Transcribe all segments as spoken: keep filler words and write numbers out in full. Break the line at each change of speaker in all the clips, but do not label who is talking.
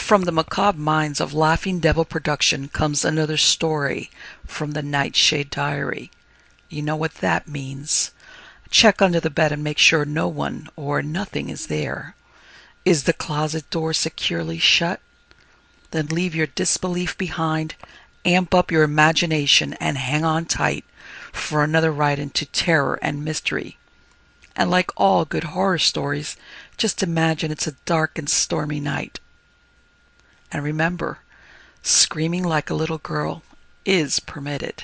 From the macabre minds of Laughing Devil Production comes another story from the Nightshade Diary. You know what that means. Check under the bed and make sure no one or nothing is there. Is the closet door securely shut? Then leave your disbelief behind, amp up your imagination, and hang on tight for another ride into terror and mystery. And like all good horror stories, just imagine it's a dark and stormy night. And remember, screaming like a little girl is permitted.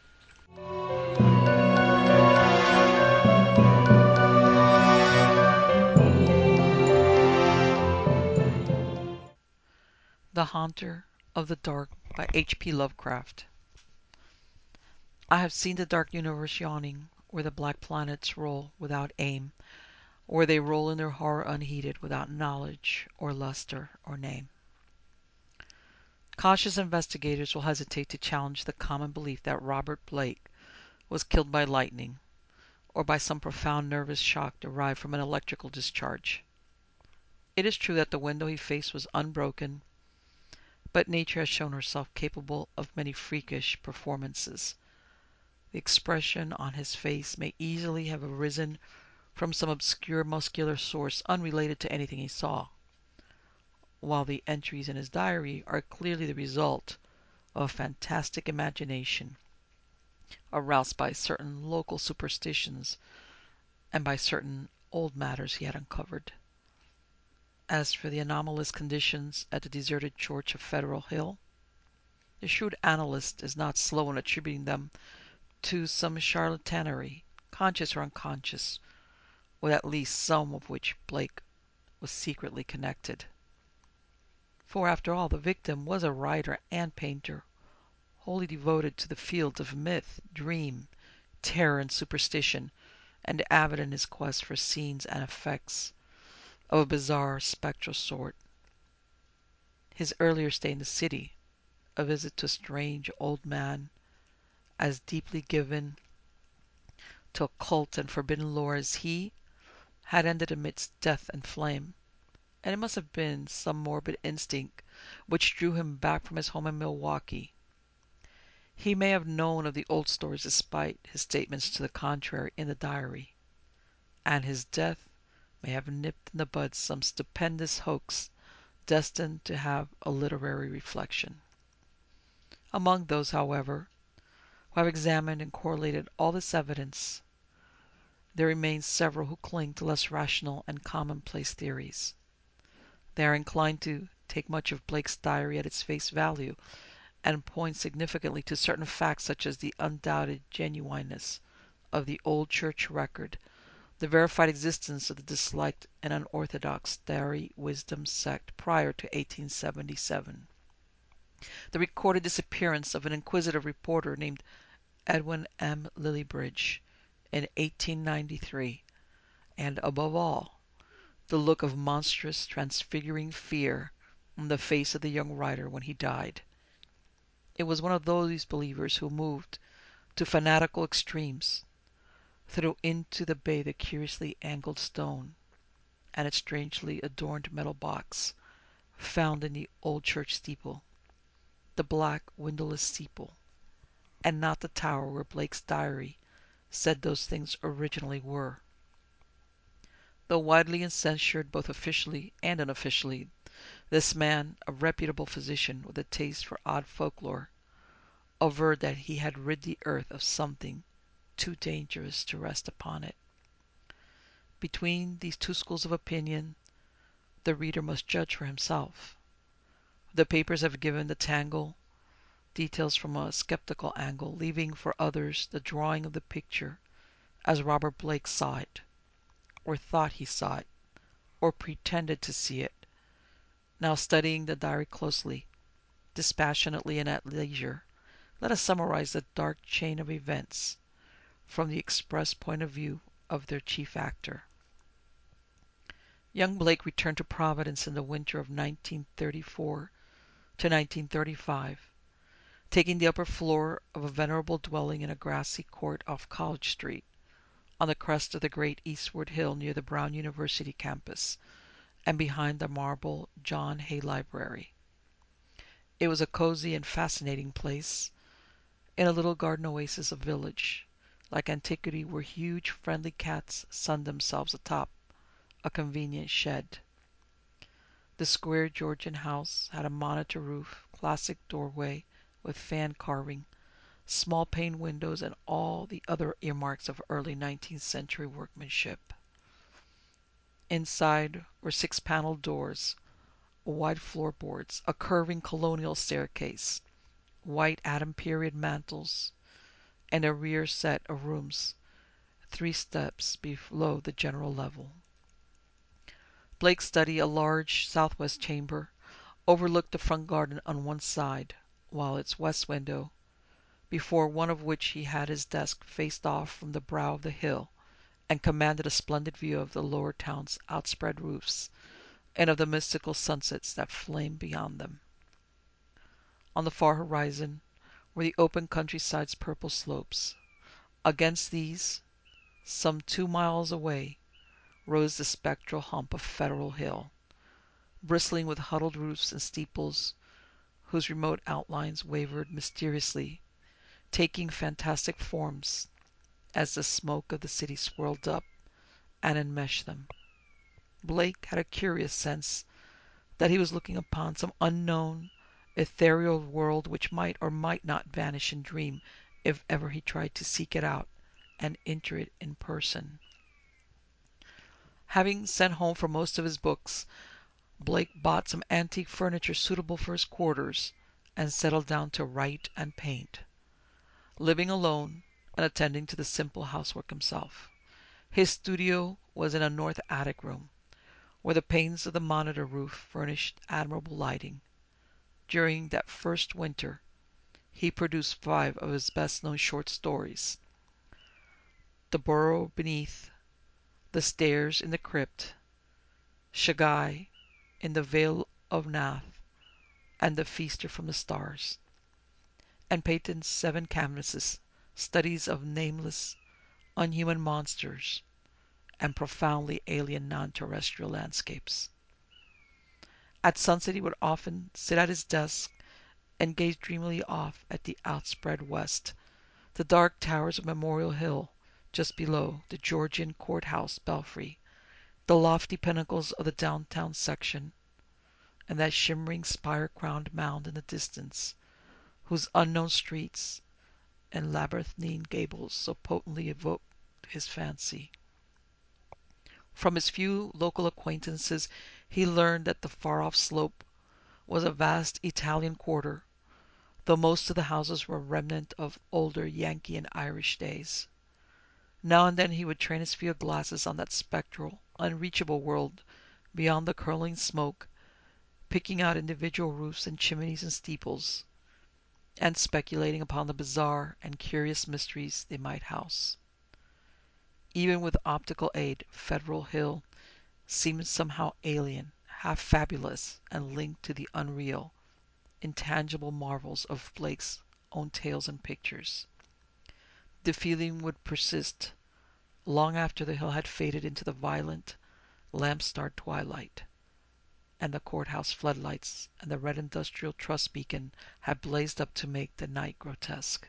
The Haunter of the Dark by H P Lovecraft. I have seen the dark universe yawning, where the black planets roll without aim, where they roll in their horror unheeded, without knowledge or luster or name. Cautious investigators will hesitate to challenge the common belief that Robert Blake was killed by lightning, or by some profound nervous shock derived from an electrical discharge. It is true that the window he faced was unbroken, but nature has shown herself capable of many freakish performances. The expression on his face may easily have arisen from some obscure muscular source unrelated to anything he saw, while the entries in his diary are clearly the result of a fantastic imagination, aroused by certain local superstitions and by certain old matters he had uncovered. As for the anomalous conditions at the deserted church of Federal Hill, the shrewd analyst is not slow in attributing them to some charlatanery, conscious or unconscious, with at least some of which Blake was secretly connected. For, after all, the victim was a writer and painter, wholly devoted to the fields of myth, dream, terror, and superstition, and avid in his quest for scenes and effects of a bizarre, spectral sort. His earlier stay in the city, a visit to a strange old man, as deeply given to occult and forbidden lore as he, had ended amidst death and flame, and it must have been some morbid instinct which drew him back from his home in Milwaukee. He may have known of the old stories despite his statements to the contrary in the diary, and his death may have nipped in the bud some stupendous hoax destined to have a literary reflection. Among those, however, who have examined and correlated all this evidence, there remain several who cling to less rational and commonplace theories. They are inclined to take much of Blake's diary at its face value, and point significantly to certain facts such as the undoubted genuineness of the old church record, the verified existence of the disliked and unorthodox Starry Wisdom sect prior to eighteen seventy-seven, the recorded disappearance of an inquisitive reporter named Edwin M. Lillibridge in eighteen ninety-three, and, above all, the look of monstrous, transfiguring fear on the face of the young writer when he died. It was one of those believers who, moved to fanatical extremes, threw into the bay the curiously angled stone and its strangely adorned metal box found in the old church steeple, the black windowless steeple, and not the tower where Blake's diary said those things originally were. Though widely censured both officially and unofficially, this man, a reputable physician with a taste for odd folklore, averred that he had rid the earth of something too dangerous to rest upon it. Between these two schools of opinion, the reader must judge for himself. The papers have given the tangle details from a skeptical angle, leaving for others the drawing of the picture as Robert Blake saw it, or thought he saw it, or pretended to see it. Now, studying the diary closely, dispassionately, and at leisure, let us summarize the dark chain of events from the express point of view of their chief actor. Young Blake returned to Providence in the winter of nineteen thirty-four to nineteen thirty-five, taking the upper floor of a venerable dwelling in a grassy court off College Street, on the crest of the great eastward hill near the Brown University campus, and behind the marble John Hay Library. It was a cozy and fascinating place, in a little garden oasis of village, like antiquity, where huge friendly cats sunned themselves atop a convenient shed. The square Georgian house had a monitor roof, classic doorway with fan carving, small pane windows, and all the other earmarks of early nineteenth century workmanship. Inside were six-paneled doors, wide floorboards, a curving colonial staircase, white Adam period mantels, and a rear set of rooms three steps below the general level. Blake's study, a large southwest chamber, overlooked the front garden on one side, while its west window, before one of which he had his desk, faced off from the brow of the hill and commanded a splendid view of the lower town's outspread roofs and of the mystical sunsets that flamed beyond them. On the far horizon were the open countryside's purple slopes. Against these, some two miles away, rose the spectral hump of Federal Hill, bristling with huddled roofs and steeples whose remote outlines wavered mysteriously, taking fantastic forms as the smoke of the city swirled up and enmeshed them. Blake had a curious sense that he was looking upon some unknown, ethereal world which might or might not vanish in dream if ever he tried to seek it out and enter it in person. Having sent home for most of his books, Blake bought some antique furniture suitable for his quarters and settled down to write and paint, living alone and attending to the simple housework himself. His studio was in a north attic room, where the panes of the monitor roof furnished admirable lighting. During that first winter he produced five of his best-known short stories: The Burrow Beneath, The Stairs in the Crypt, Shagai in the Vale of Nath, and The Feaster from the Stars, and painted seven canvases, studies of nameless, unhuman monsters and profoundly alien non-terrestrial landscapes. At sunset he would often sit at his desk and gaze dreamily off at the outspread west, the dark towers of Memorial Hill just below, the Georgian courthouse belfry, the lofty pinnacles of the downtown section, and that shimmering spire-crowned mound in the distance, whose unknown streets and labyrinthine gables so potently evoked his fancy. From his few local acquaintances he learned that the far-off slope was a vast Italian quarter, though most of the houses were a remnant of older Yankee and Irish days. Now and then he would train his field glasses on that spectral, unreachable world beyond the curling smoke, picking out individual roofs and chimneys and steeples, and speculating upon the bizarre and curious mysteries they might house. Even with optical aid, Federal Hill seemed somehow alien, half fabulous, and linked to the unreal, intangible marvels of Blake's own tales and pictures. The feeling would persist long after the hill had faded into the violent, lamp-starred twilight, and the courthouse floodlights and the red industrial trust beacon had blazed up to make the night grotesque.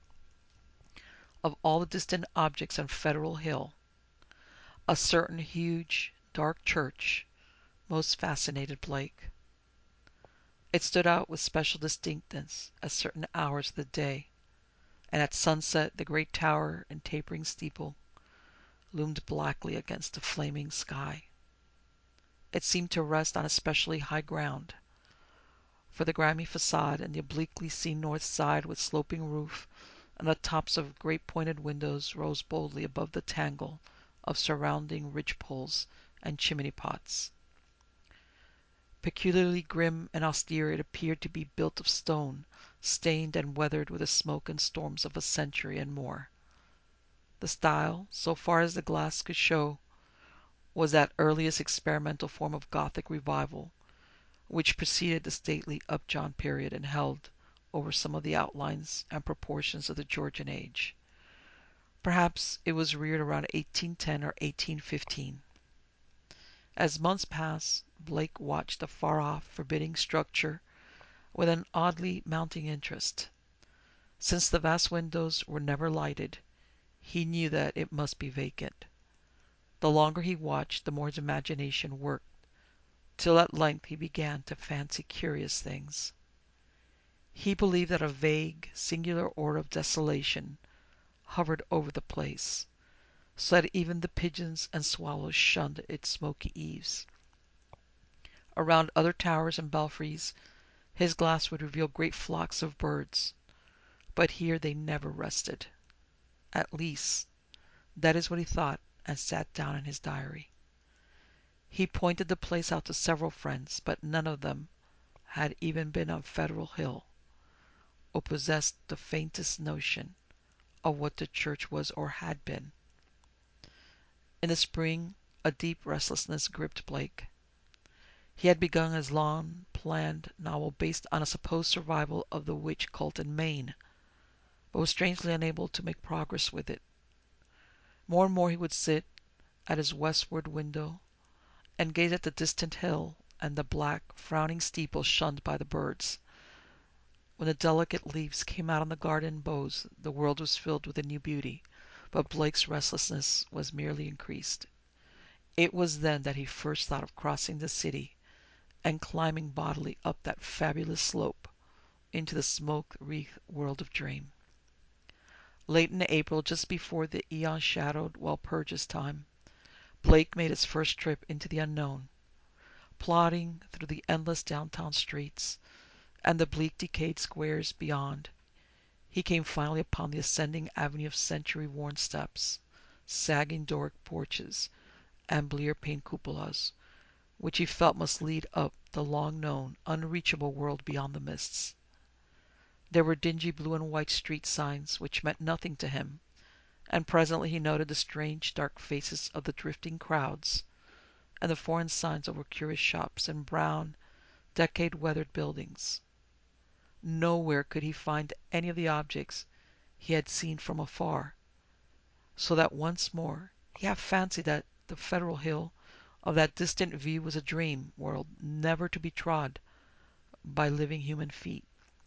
Of all the distant objects on Federal Hill, a certain huge, dark church most fascinated Blake. It stood out with special distinctness at certain hours of the day, and at sunset the great tower and tapering steeple loomed blackly against the flaming sky. It seemed to rest on especially high ground, for the grimy facade and the obliquely seen north side with sloping roof and the tops of great pointed windows rose boldly above the tangle of surrounding ridgepoles and chimney-pots. Peculiarly grim and austere, it appeared to be built of stone, stained and weathered with the smoke and storms of a century and more. The style, so far as the glass could show, was that earliest experimental form of Gothic revival which preceded the stately Upjohn period and held over some of the outlines and proportions of the Georgian age. Perhaps it was reared around eighteen ten or eighteen fifteen. As months passed, Blake watched the far-off, forbidding structure with an oddly mounting interest. Since the vast windows were never lighted, he knew that it must be vacant. The longer he watched, the more his imagination worked, till at length he began to fancy curious things. He believed that a vague, singular aura of desolation hovered over the place, so that even the pigeons and swallows shunned its smoky eaves. Around other towers and belfries his glass would reveal great flocks of birds, but here they never rested. At least, that is what he thought, and sat down in his diary. He pointed the place out to several friends, but none of them had even been on Federal Hill, or possessed the faintest notion of what the church was or had been. In the spring, a deep restlessness gripped Blake. He had begun his long-planned novel based on a supposed survival of the witch cult in Maine, but was strangely unable to make progress with it. More and more he would sit at his westward window and gaze at the distant hill and the black, frowning steeple shunned by the birds. When the delicate leaves came out on the garden boughs, the world was filled with a new beauty, but Blake's restlessness was merely increased. It was then that he first thought of crossing the city and climbing bodily up that fabulous slope into the smoke-wreathed world of dream. Late in April, just before the eon-shadowed Walpurgis time, Blake made his first trip into the unknown. Plodding through the endless downtown streets and the bleak decayed squares beyond, he came finally upon the ascending avenue of century-worn steps, sagging Doric porches, and blear-paned cupolas, which he felt must lead up the long-known, unreachable world beyond the mists. There were dingy blue and white street signs which meant nothing to him, and presently he noted the strange dark faces of the drifting crowds, and the foreign signs over curious shops and brown, decade-weathered buildings. Nowhere could he find any of the objects he had seen from afar, so that once more he half fancied that the Federal Hill of that distant view was a dream world never to be trod by living human feet.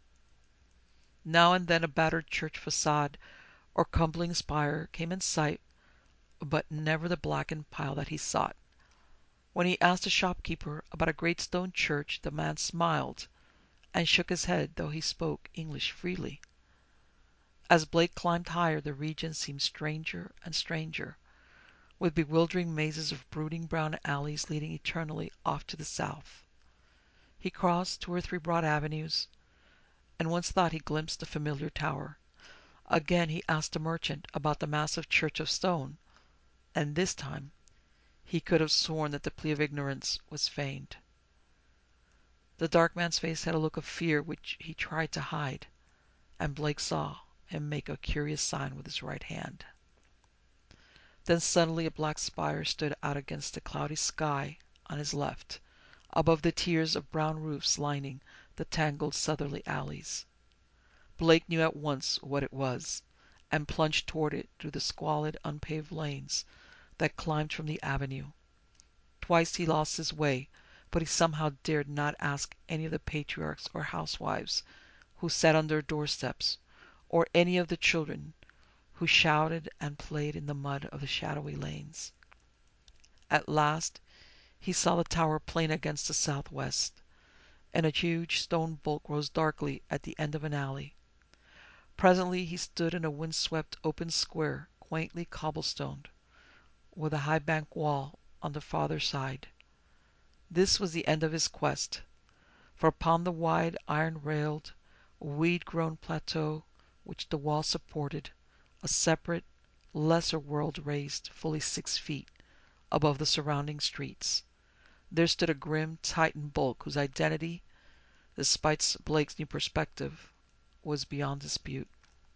Now and then a battered church facade or crumbling spire came in sight, but never the blackened pile that he sought. When he asked a shopkeeper about a great stone church, the man smiled and shook his head, though he spoke English freely. As Blake climbed higher, the region seemed stranger and stranger, with bewildering mazes of brooding brown alleys leading eternally off to the south. He crossed two or three broad avenues, and once thought he glimpsed a familiar tower. Again he asked a merchant about the massive church of stone, and this time he could have sworn that the plea of ignorance was feigned. The dark man's face had a look of fear which he tried to hide, and Blake saw him make a curious sign with his right hand. Then suddenly a black spire stood out against the cloudy sky on his left, above the tiers of brown roofs lining the tangled southerly alleys. Blake knew at once what it was, and plunged toward it through the squalid, unpaved lanes that climbed from the avenue. Twice he lost his way, but he somehow dared not ask any of the patriarchs or housewives who sat on their doorsteps, or any of the children who shouted and played in the mud of the shadowy lanes. At last he saw the tower plain against the southwest, and a huge stone bulk rose darkly at the end of an alley. Presently he stood in a wind-swept open square, quaintly cobblestoned, with a high bank wall on the farther side. This was the end of his quest, for upon the wide iron-railed, weed-grown plateau which the wall supported, a separate, lesser world raised fully six feet above the surrounding streets. There stood a grim Titan bulk whose identity, despite Blake's new perspective, was beyond dispute.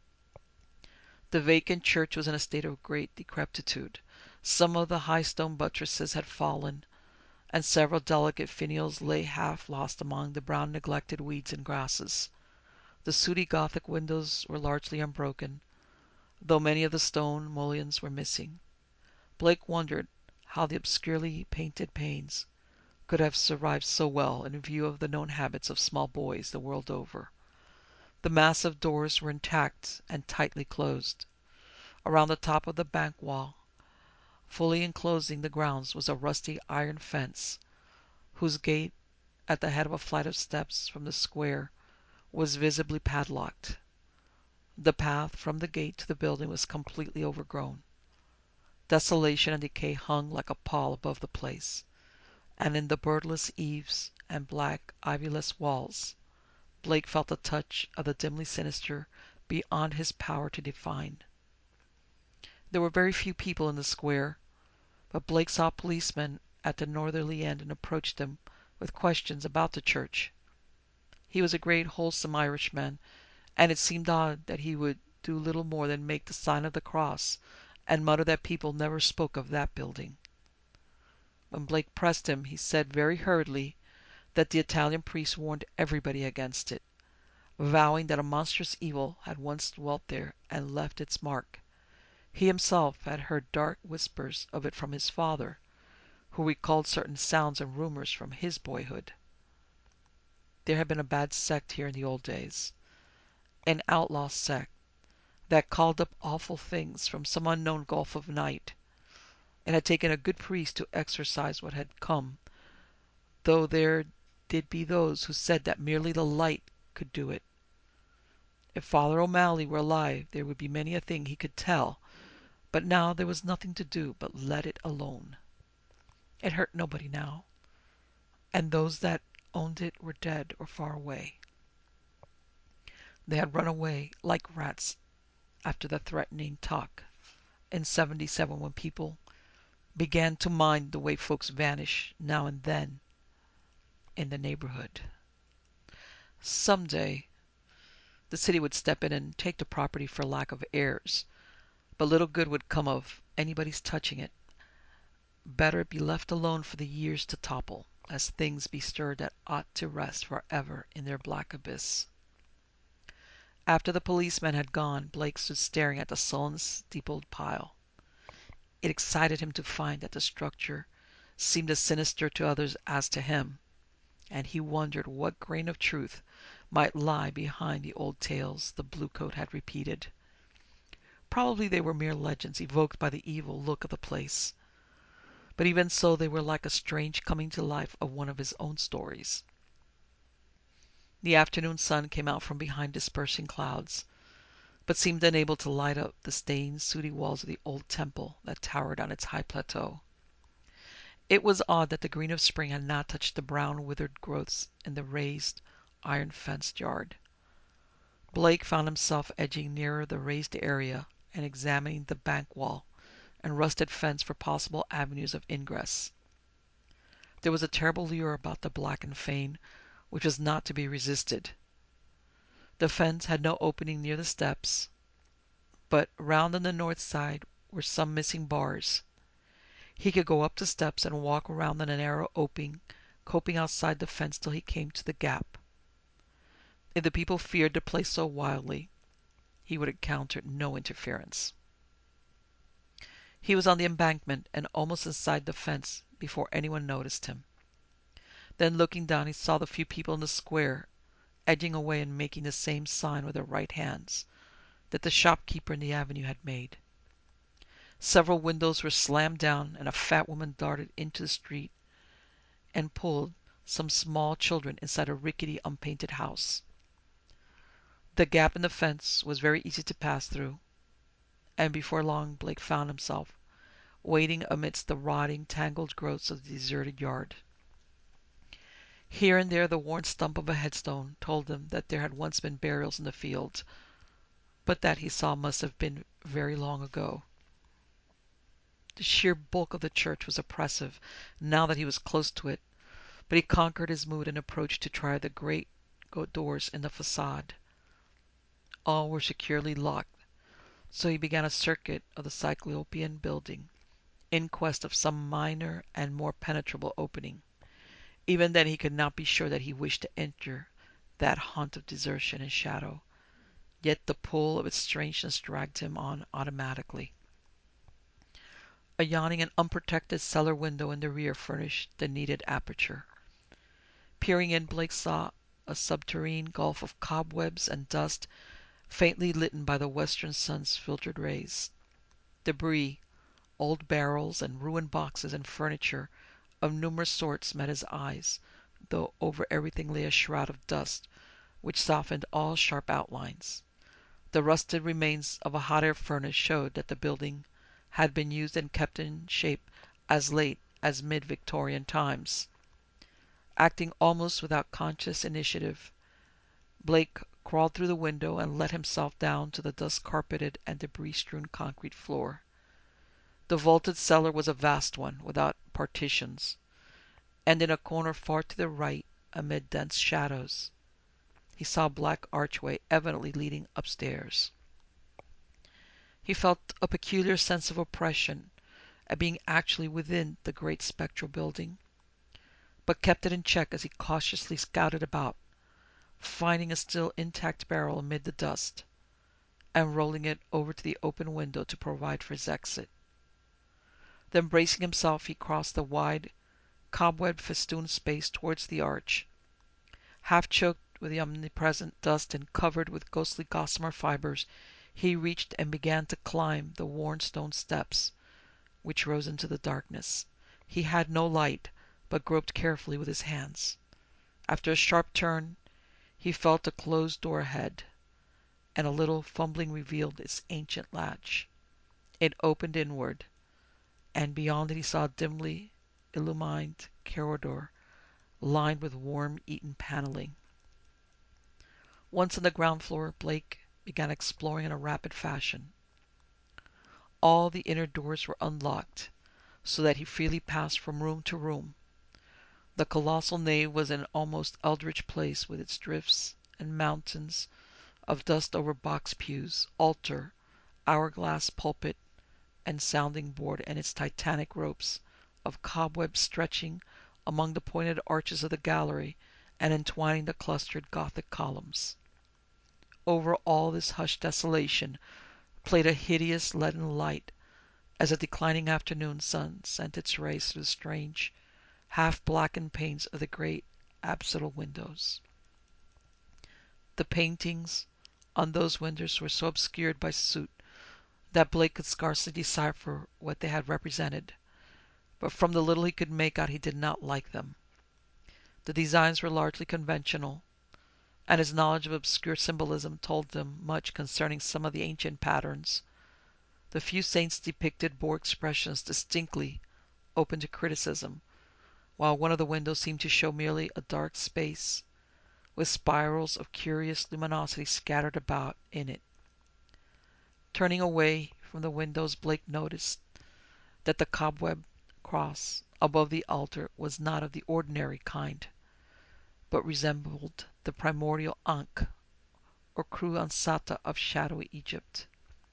The vacant church was in a state of great decrepitude. Some of the high stone buttresses had fallen, and several delicate finials lay half lost among the brown neglected weeds and grasses. The sooty Gothic windows were largely unbroken, though many of the stone mullions were missing. Blake wondered how the obscurely painted panes could have survived so well in view of the known habits of small boys the world over. The massive doors were intact and tightly closed. Around the top of the bank wall, fully enclosing the grounds, was a rusty iron fence, whose gate, at the head of a flight of steps from the square, was visibly padlocked. The path from the gate to the building was completely overgrown. Desolation and decay hung like a pall above the place, and in the birdless eaves and black ivyless walls Blake felt a touch of the dimly sinister beyond his power to define. There were very few people in the square, but Blake saw policemen at the northerly end and approached them with questions about the church. He was a great wholesome Irishman, and it seemed odd that he would do little more than make the sign of the cross and mutter that people never spoke of that building. When Blake pressed him, he said very hurriedly that the Italian priest warned everybody against it, vowing that a monstrous evil had once dwelt there and left its mark. He himself had heard dark whispers of it from his father, who recalled certain sounds and rumors from his boyhood. There had been a bad sect here in the old days, an outlaw sect that called up awful things from some unknown gulf of night. It had taken a good priest to exorcise what had come, though there did be those who said that merely the light could do it. If Father O'Malley were alive, there would be many a thing he could tell, but now there was nothing to do but let it alone. It hurt nobody now, and those that owned it were dead or far away. They had run away like rats after the threatening talk in seventy-seven, when people began to mind the way folks vanish now and then in the neighborhood. Some day the city would step in and take the property for lack of heirs, but little good would come of anybody's touching it. Better it be left alone for the years to topple, as things be stirred that ought to rest forever in their black abyss. After the policeman had gone, Blake stood staring at the sullen steepled pile. It excited him to find that the structure seemed as sinister to others as to him, and he wondered what grain of truth might lie behind the old tales the bluecoat had repeated. Probably they were mere legends evoked by the evil look of the place, but even so they were like a strange coming to life of one of his own stories. The afternoon sun came out from behind dispersing clouds, but seemed unable to light up the stained, sooty walls of the old temple that towered on its high plateau. It was odd that the green of spring had not touched the brown, withered growths in the raised, iron-fenced yard. Blake found himself edging nearer the raised area and examining the bank wall and rusted fence for possible avenues of ingress. There was a terrible lure about the blackened fane which was not to be resisted. The fence had no opening near the steps, but round on the north side were some missing bars. He could go up the steps and walk around the narrow opening, coping outside the fence till he came to the gap. If the people feared the place so wildly, he would encounter no interference. He was on the embankment and almost inside the fence before anyone noticed him. Then, looking down, he saw the few people in the square edging away and making the same sign with their right hands that the shopkeeper in the avenue had made. Several windows were slammed down, and a fat woman darted into the street and pulled some small children inside a rickety, unpainted house. The gap in the fence was very easy to pass through, and before long Blake found himself wading amidst the rotting, tangled growths of the deserted yard. Here and there the worn stump of a headstone told him that there had once been burials in the fields, but that he saw must have been very long ago. The sheer bulk of the church was oppressive now that he was close to it, but he conquered his mood and approached to try the great doors in the facade. All were securely locked, so he began a circuit of the Cyclopean building in quest of some minor and more penetrable opening. Even then he could not be sure that he wished to enter that haunt of desertion and shadow, yet the pull of its strangeness dragged him on automatically. A yawning and unprotected cellar window in the rear furnished the needed aperture. Peering in, Blake saw a subterranean gulf of cobwebs and dust, faintly lit by the western sun's filtered rays. Debris, old barrels and ruined boxes and furniture of numerous sorts met his eyes, though over everything lay a shroud of dust which softened all sharp outlines. The rusted remains of a hot air furnace showed that the building had been used and kept in shape as late as mid-Victorian times. Acting almost without conscious initiative, Blake crawled through the window and let himself down to the dust-carpeted and debris-strewn concrete floor. The vaulted cellar was a vast one, without partitions, and in a corner far to the right, amid dense shadows, he saw a black archway evidently leading upstairs. He felt a peculiar sense of oppression at being actually within the great spectral building, but kept it in check as he cautiously scouted about, finding a still intact barrel amid the dust, and rolling it over to the open window to provide for his exit. Then, bracing himself, he crossed the wide, cobweb-festooned space towards the arch. Half choked with the omnipresent dust and covered with ghostly gossamer fibers, he reached and began to climb the worn stone steps which rose into the darkness. He had no light, but groped carefully with his hands. After a sharp turn, he felt a closed door ahead, and a little fumbling revealed its ancient latch. It opened inward, and beyond it he saw a dimly illumined corridor lined with worm-eaten paneling. Once on the ground floor, Blake began exploring in a rapid fashion. All the inner doors were unlocked, so that he freely passed from room to room. The colossal nave was an almost eldritch place, with its drifts and mountains of dust over box pews, altar, hourglass pulpit, and sounding board, and its titanic ropes of cobwebs stretching among the pointed arches of the gallery and entwining the clustered Gothic columns. Over all this hushed desolation played a hideous leaden light, as the declining afternoon sun sent its rays through the strange, half-blackened panes of the great apsidal windows. The paintings on those windows were so obscured by soot that Blake could scarcely decipher what they had represented, but from the little he could make out he did not like them. The designs were largely conventional, and his knowledge of obscure symbolism told him much concerning some of the ancient patterns. The few saints depicted bore expressions distinctly open to criticism, while one of the windows seemed to show merely a dark space, with spirals of curious luminosity scattered about in it. Turning away from the windows, Blake noticed that the cobweb cross above the altar was not of the ordinary kind, but resembled the primordial Ankh, or Kru Ansata of shadowy Egypt.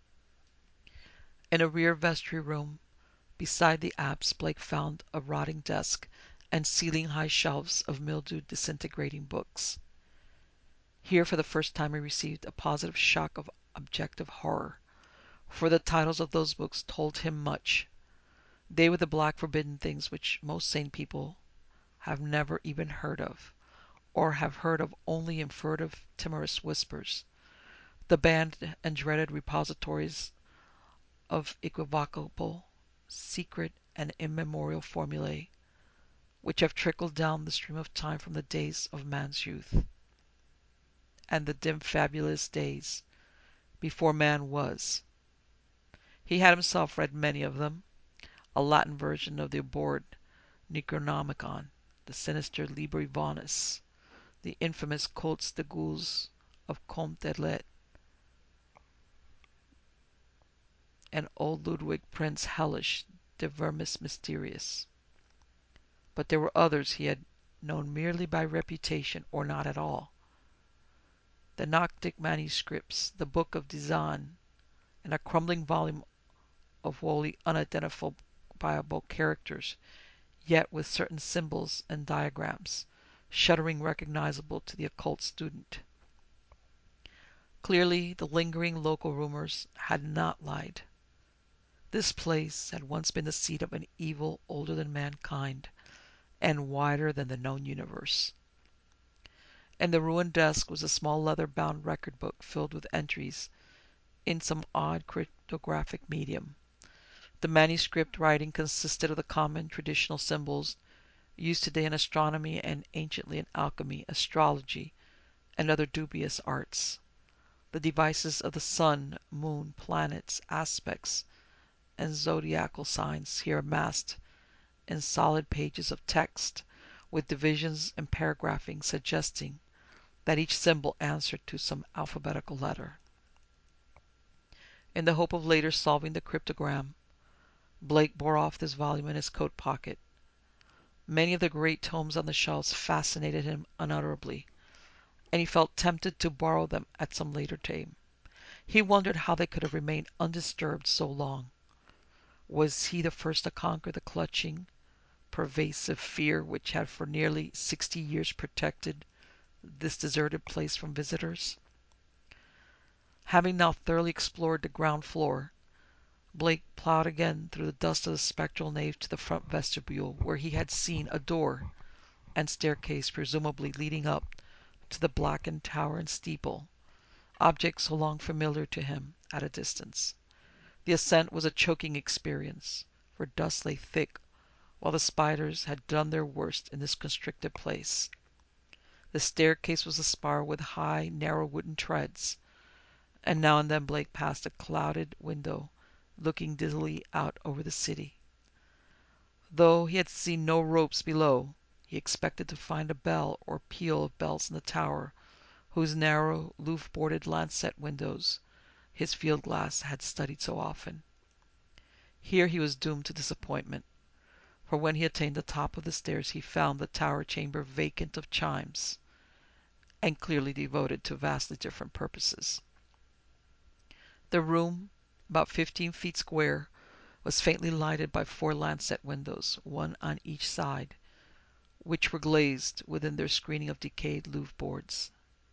In a rear vestry room, beside the apse, Blake found a rotting desk and ceiling-high shelves of mildewed, disintegrating books. Here, for the first time, he received a positive shock of objective horror, for the titles of those books told him much. They were the black forbidden things which most sane people have never even heard of, or have heard of only in furtive, timorous whispers, the banned and dreaded repositories of equivocable, secret, and immemorial formulae, which have trickled down the stream of time from the days of man's youth, and the dim fabulous days before man was. He had himself read many of them, a Latin version of the abhorred Necronomicon, the sinister Liber Ivanis, the infamous Cotes de Gules of Comte d'Erlet, and old Ludwig Prince Hellish de Vermis Mysterious. But there were others he had known merely by reputation, or not at all. The Gnostic manuscripts, the Book of Dizan, and a crumbling volume of wholly unidentifiable characters, yet with certain symbols and diagrams, shuddering recognizable to the occult student. Clearly, the lingering local rumors had not lied. This place had once been the seat of an evil older than mankind and wider than the known universe. In the ruined desk was a small leather-bound record book filled with entries in some odd cryptographic medium. The manuscript writing consisted of the common traditional symbols used today in astronomy and anciently in alchemy, astrology, and other dubious arts. The devices of the sun, moon, planets, aspects, and zodiacal signs here amassed in solid pages of text, with divisions and paragraphing suggesting that each symbol answered to some alphabetical letter. In the hope of later solving the cryptogram, Blake bore off this volume in his coat pocket. Many of the great tomes on the shelves fascinated him unutterably, and he felt tempted to borrow them at some later time. He wondered how they could have remained undisturbed so long. Was he the first to conquer the clutching, pervasive fear which had for nearly sixty years protected this deserted place from visitors? Having now thoroughly explored the ground floor, Blake plowed again through the dust of the spectral nave to the front vestibule, where he had seen a door and staircase presumably leading up to the blackened tower and steeple, objects so long familiar to him at a distance. The ascent was a choking experience, for dust lay thick while the spiders had done their worst in this constricted place. The staircase was a spiral with high, narrow wooden treads, and now and then Blake passed a clouded window looking dizzily out over the city. Though he had seen no ropes below, he expected to find a bell or peal of bells in the tower, whose narrow, loop-boarded lancet windows his field glass had studied so often. Here he was doomed to disappointment, for when he attained the top of the stairs he found the tower chamber vacant of chimes, and clearly devoted to vastly different purposes. The room, about fifteen feet square, was faintly lighted by four lancet windows, one on each side, which were glazed within their screening of decayed loop boards.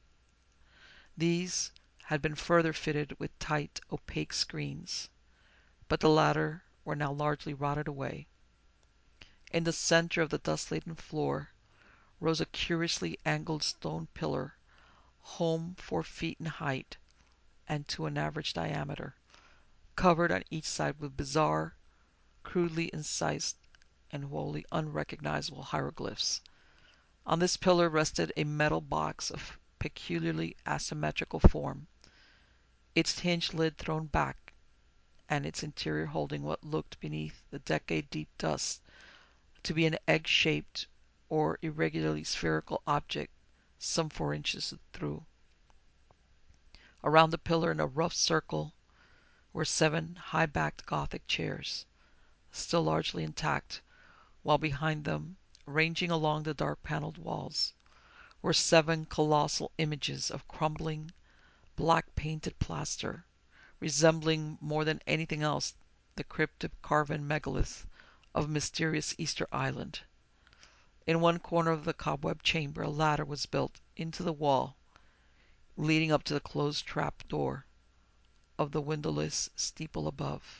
These had been further fitted with tight, opaque screens, but the latter were now largely rotted away. In the center of the dust-laden floor rose a curiously angled stone pillar, home four feet in height and to an average diameter, covered on each side with bizarre, crudely incised, and wholly unrecognizable hieroglyphs. On this pillar rested a metal box of peculiarly asymmetrical form, its hinged lid thrown back, and its interior holding what looked beneath the decade-deep dust to be an egg-shaped or irregularly spherical object some four inches through. Around the pillar in a rough circle were seven high-backed Gothic chairs, still largely intact, while behind them, ranging along the dark paneled walls, were seven colossal images of crumbling, black-painted plaster, resembling more than anything else the cryptic carven megalith of mysterious Easter Island. In one corner of the cobweb chamber a ladder was built into the wall, leading up to the closed trap door of the windowless steeple above.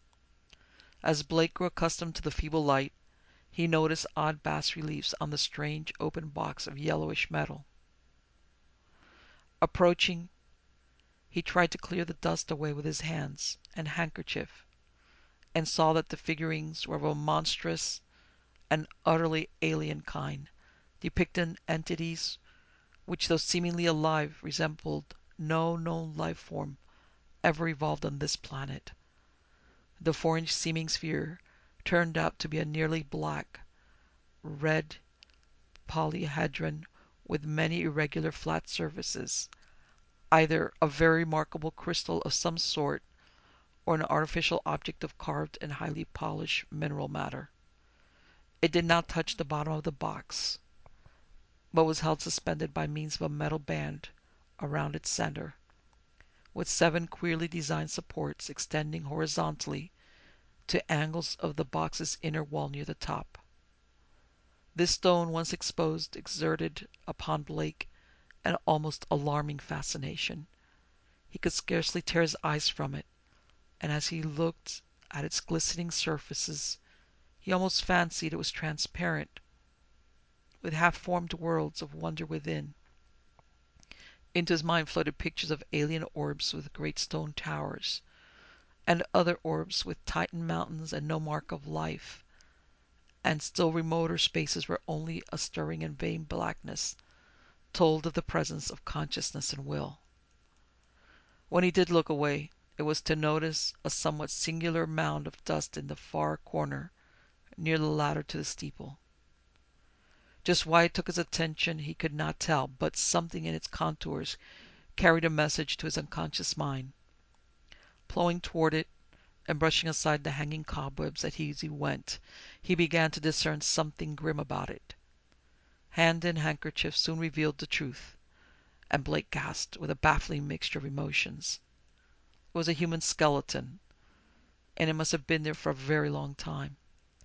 As Blake grew accustomed to the feeble light, he noticed odd bas-reliefs on the strange open box of yellowish metal. Approaching, he tried to clear the dust away with his hands and handkerchief, and saw that the figurines were of a monstrous and utterly alien kind, depicting entities which, though seemingly alive, resembled no known life form ever evolved on this planet. The four-inch seeming sphere turned out to be a nearly black, red polyhedron with many irregular flat surfaces, either a very remarkable crystal of some sort or an artificial object of carved and highly polished mineral matter. It did not touch the bottom of the box, but was held suspended by means of a metal band around its center, with seven queerly designed supports extending horizontally to angles of the box's inner wall near the top. This stone, once exposed, exerted upon Blake an almost alarming fascination. He could scarcely tear his eyes from it, and as he looked At its glistening surfaces he almost fancied it was transparent, with half-formed worlds of wonder within. Into his mind floated pictures of alien orbs with great stone towers, and other orbs with Titan mountains and no mark of life, and still remoter spaces where only a stirring and vain blackness told of the presence of consciousness and will. When he did look away, it was to notice a somewhat singular mound of dust in the far corner near the ladder to the steeple. Just why it took his attention he could not tell, but something in its contours carried a message to his unconscious mind. Plowing toward it, and brushing aside the hanging cobwebs as he went, he began to discern something grim about it. Hand and handkerchief soon revealed the truth, and Blake gasped with a baffling mixture of emotions. It was a human skeleton, and it must have been there for a very long time.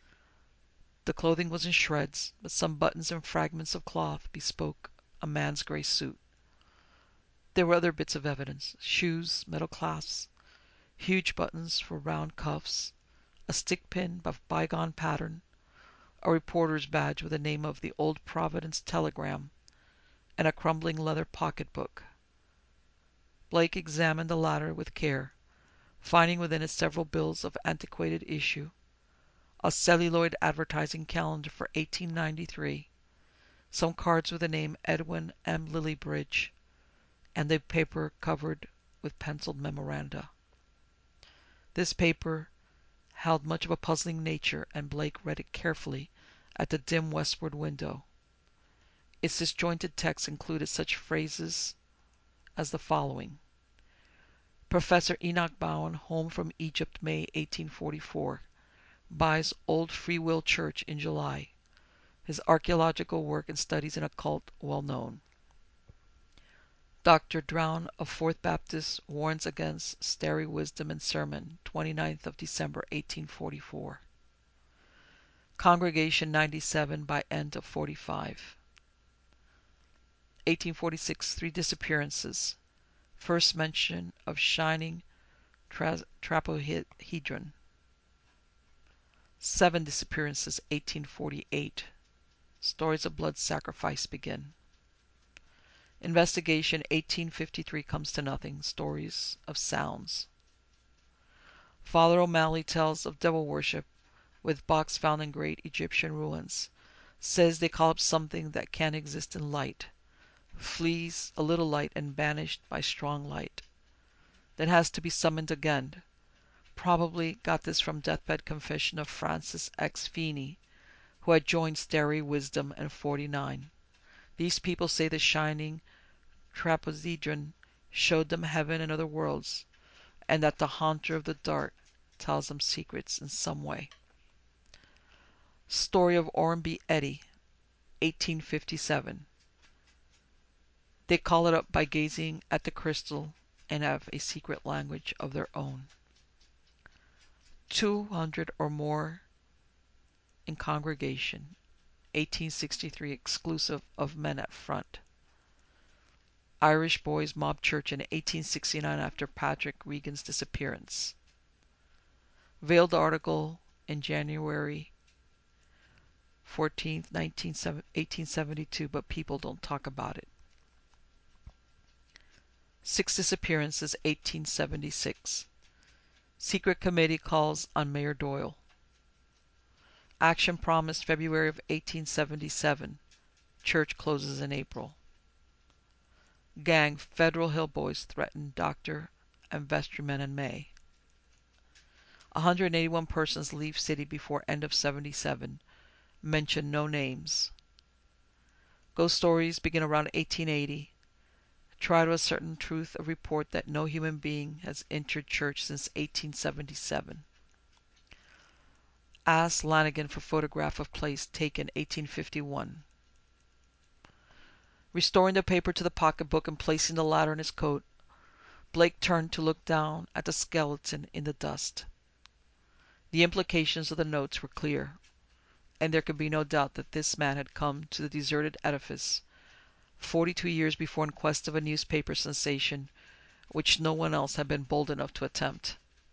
The clothing was in shreds, but some buttons and fragments of cloth bespoke a man's grey suit. There were other bits of evidence: shoes, metal clasps, huge buttons for round cuffs, a stick pin of bygone pattern, a reporter's badge with the name of the Old Providence Telegram, and a crumbling leather pocketbook. Blake examined the latter with care, finding within it several bills of antiquated issue, a celluloid advertising calendar for eighteen ninety-three, some cards with the name Edwin M. Lillibridge, and the paper covered with penciled memoranda. This paper held much of a puzzling nature, and Blake read it carefully at the dim westward window. Its disjointed text included such phrases as the following: Professor Enoch Bowen, home from Egypt, May eighteen forty-four. Buys Old Free Will Church in July. His archaeological work and studies in occult well known. Doctor Drown of Fourth Baptist warns against starry wisdom and sermon, twenty-ninth of December, eighteen forty-four. Congregation ninety-seven by end of forty-five. eighteen forty-six, three disappearances. First mention of shining tra- trapezohedron. Seven disappearances, eighteen forty-eight. Stories of blood sacrifice begin. Investigation, eighteen fifty-three, comes to nothing. Stories of sounds. Father O'Malley tells of devil worship with box found in great Egyptian ruins. Says they call up something that can't exist in light. Flees a little light and banished by strong light. Then has to be summoned again. Probably got this from deathbed confession of Francis X. Feeney, who had joined Starry Wisdom in forty-nine. These people say the shining trapezohedron showed them heaven and other worlds, and that the haunter of the dark tells them secrets in some way. Story of Ormby Eddy, eighteen fifty-seven. They call it up by gazing at the crystal and have a secret language of their own. Two hundred or more in congregation, eighteen sixty-three, exclusive of men at front. Irish boys mob church in eighteen sixty-nine after Patrick Regan's disappearance. Veiled article in January fourteenth, eighteen seventy-two, but people don't talk about it. Six disappearances, eighteen seventy-six. Secret committee calls on Mayor Doyle. Action promised February of eighteen seventy-seven. Church closes in April. Gang Federal Hill Boys threaten doctor and vestryman in May. one hundred eighty-one persons leave city before end of seventy-seven. Mention no names. Ghost stories begin around eighteen eighty. Try to ascertain truth of report that no human being has entered church since eighteen seventy-seven. Ask Lanigan for photograph of place taken eighteen fifty-one. Restoring the paper to the pocketbook and placing the latter in his coat, Blake turned to look down at the skeleton in the dust. The implications of the notes were clear, and there could be no doubt that this man had come to the deserted edifice forty-two years before in quest of a newspaper sensation which no one else had been bold enough to attempt.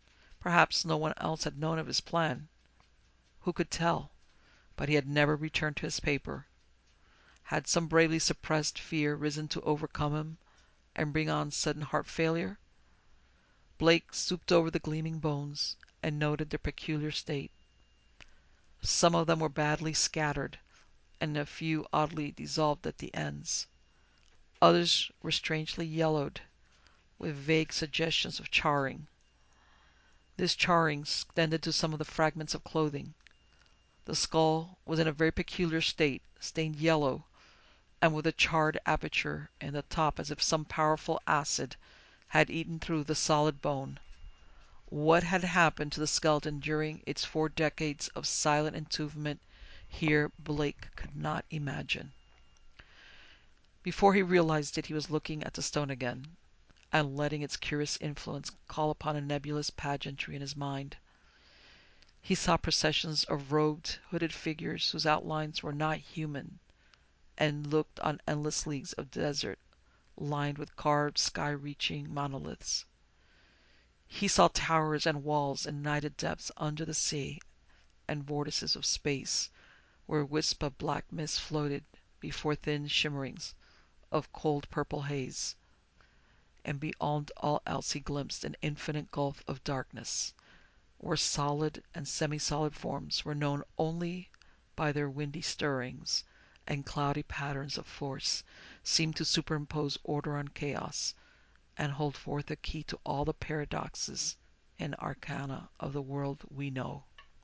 Perhaps no one else had known of his plan. Who could tell? But he had never returned to his paper. Had some bravely suppressed fear risen to overcome him and bring on sudden heart failure? Blake stooped over the gleaming bones and noted their peculiar state. Some of them were badly scattered, and a few oddly dissolved at the ends. Others were strangely yellowed, with vague suggestions of charring. This charring extended to some of the fragments of clothing. The skull was in a very peculiar state, stained yellow, and with a charred aperture in the top as if some powerful acid had eaten through the solid bone. What had happened to the skeleton during its four decades of silent entombment here Blake could not imagine. Before he realized it, he was looking at the stone again, and letting its curious influence call upon a nebulous pageantry in his mind. He saw processions of robed, hooded figures whose outlines were not human, and looked on endless leagues of desert lined with carved, sky-reaching monoliths. He saw towers and walls in nighted depths under the sea and vortices of space, where wisps of black mist floated before thin shimmerings of cold purple haze, and beyond all else he glimpsed an infinite gulf of darkness, where solid and semi-solid forms were known only by their windy stirrings, and cloudy patterns of force seemed to superimpose order on chaos, and hold forth a key to all the paradoxes and arcana of the world we know.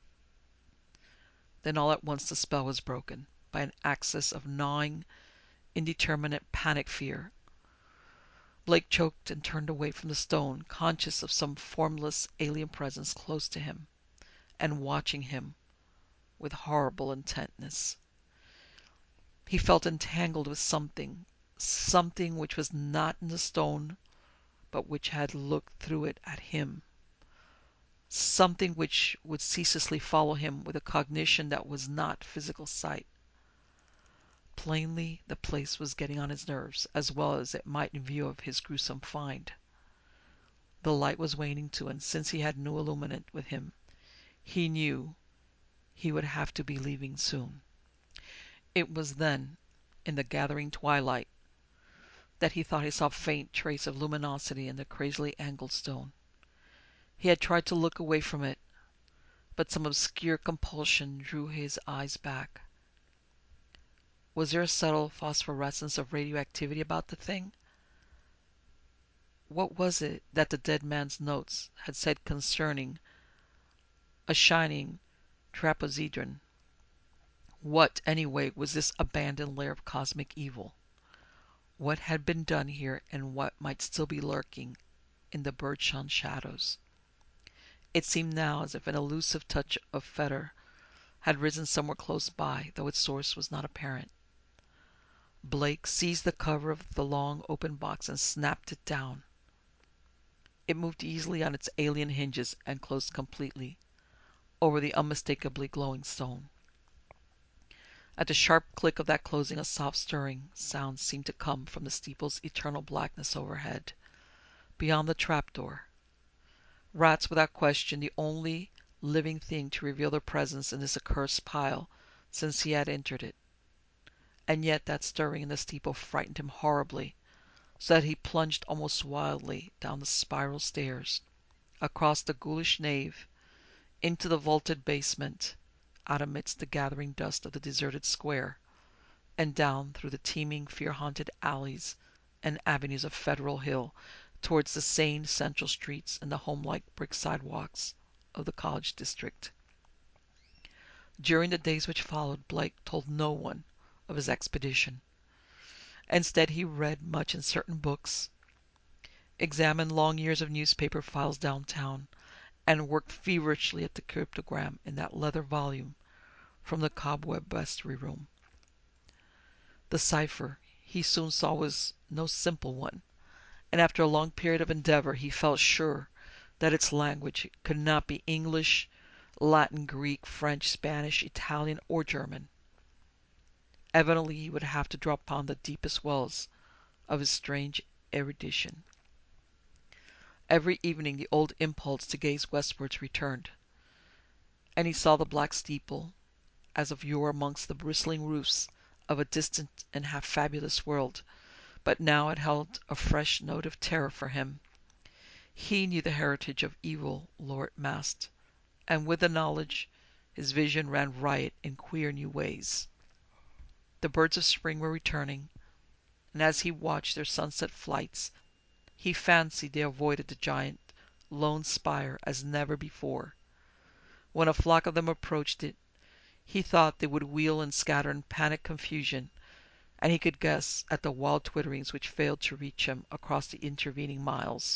Then all at once the spell was broken by an access of gnawing, indeterminate panic fear. Blake choked and turned away from the stone, conscious of some formless alien presence close to him and watching him with horrible intentness. He felt entangled with something, something which was not in the stone, but which had looked through it at him, something which would ceaselessly follow him with a cognition that was not physical sight. Plainly, the place was getting on his nerves, as well as it might in view of his gruesome find. The light was waning too, and since he had no illuminant with him, he knew he would have to be leaving soon. It was then, in the gathering twilight, that he thought he saw a faint trace of luminosity in the crazily angled stone. He had tried to look away from it, but some obscure compulsion drew his eyes back. Was there a subtle phosphorescence of radioactivity about the thing? What was it that the dead man's notes had said concerning a shining trapezohedron? What, anyway, was this abandoned lair of cosmic evil? What had been done here, and what might still be lurking in the bird-shun shadows? It seemed now as if an elusive touch of fetor had risen somewhere close by, though its source was not apparent. Blake seized the cover of the long open box and snapped it down. It moved easily on its alien hinges and closed completely over the unmistakably glowing stone. At the sharp click of that closing, a soft stirring sound seemed to come from the steeple's eternal blackness overhead, beyond the trapdoor. Rats, without question, the only living thing to reveal their presence in this accursed pile since he had entered it. And yet that stirring in the steeple frightened him horribly, so that he plunged almost wildly down the spiral stairs, across the ghoulish nave, into the vaulted basement, out amidst the gathering dust of the deserted square, and down through the teeming, fear-haunted alleys and avenues of Federal Hill towards the sane central streets and the home-like brick sidewalks of the college district. During the days which followed, Blake told no one of his expedition. Instead, he read much in certain books, examined long years of newspaper files downtown, and worked feverishly at the cryptogram in that leather volume from the cobweb vestry room. The cipher, he soon saw, was no simple one, and after a long period of endeavor he felt sure that its language could not be English, Latin, Greek, French, Spanish, Italian, or German. Evidently he would have to draw upon the deepest wells of his strange erudition. Every evening the old impulse to gaze westwards returned, and he saw the black steeple, as of yore amongst the bristling roofs of a distant and half fabulous world, but now it held a fresh note of terror for him. He knew the heritage of evil lore it masked, and with the knowledge his vision ran riot in queer new ways. The birds of spring were returning, and as he watched their sunset flights he fancied they avoided the giant lone spire as never before. When a flock of them approached it, he thought they would wheel and scatter in panic confusion, and he could guess at the wild twitterings which failed to reach him across the intervening miles.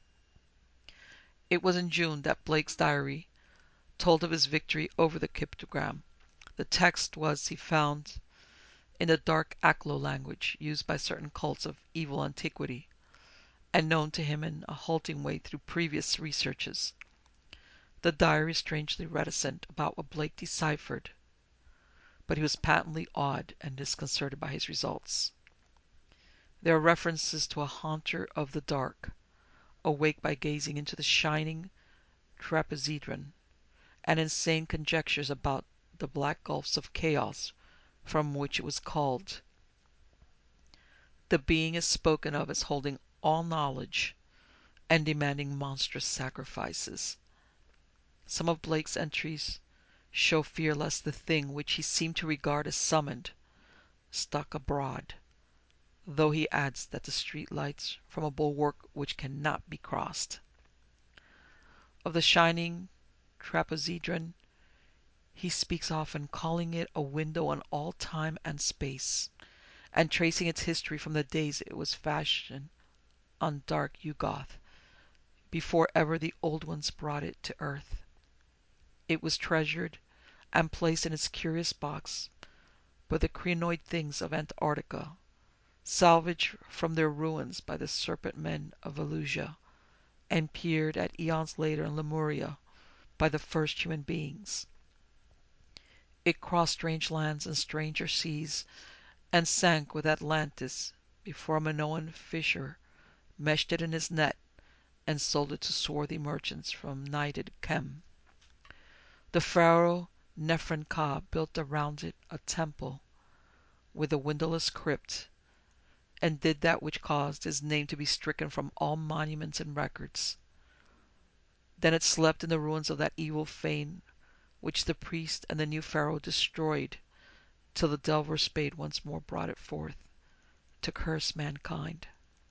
It was in June that Blake's diary told of his victory over the cryptogram. The text was, he found, in the dark Aklo language used by certain cults of evil antiquity, and known to him in a halting way through previous researches. The diary is strangely reticent about what Blake deciphered, but he was patently awed and disconcerted by his results. There are references to a haunter of the dark, awake by gazing into the shining trapezoidron, and insane conjectures about the black gulfs of chaos from which it was called. The being is spoken of as holding all knowledge and demanding monstrous sacrifices. Some of Blake's entries show fear lest the thing which he seemed to regard as summoned stalk abroad, though he adds that the street lights from a bulwark which cannot be crossed. Of the shining trapezoidron he speaks often, calling it a window on all time and space, and tracing its history from the days it was fashioned on dark Yugoth, before ever the old ones brought it to earth. It was treasured and placed in its curious box by the crinoid things of Antarctica, salvaged from their ruins by the serpent men of Velusia, and peered at eons later in Lemuria by the first human beings. It crossed strange lands and stranger seas, and sank with Atlantis before a Minoan fisher meshed it in his net and sold it to swarthy merchants from nighted Chem. The pharaoh Neferka built around it a temple with a windowless crypt, and did that which caused his name to be stricken from all monuments and records. Then it slept in the ruins of that evil fane which the priest and the new pharaoh destroyed, till the delver spade once more brought it forth to curse mankind.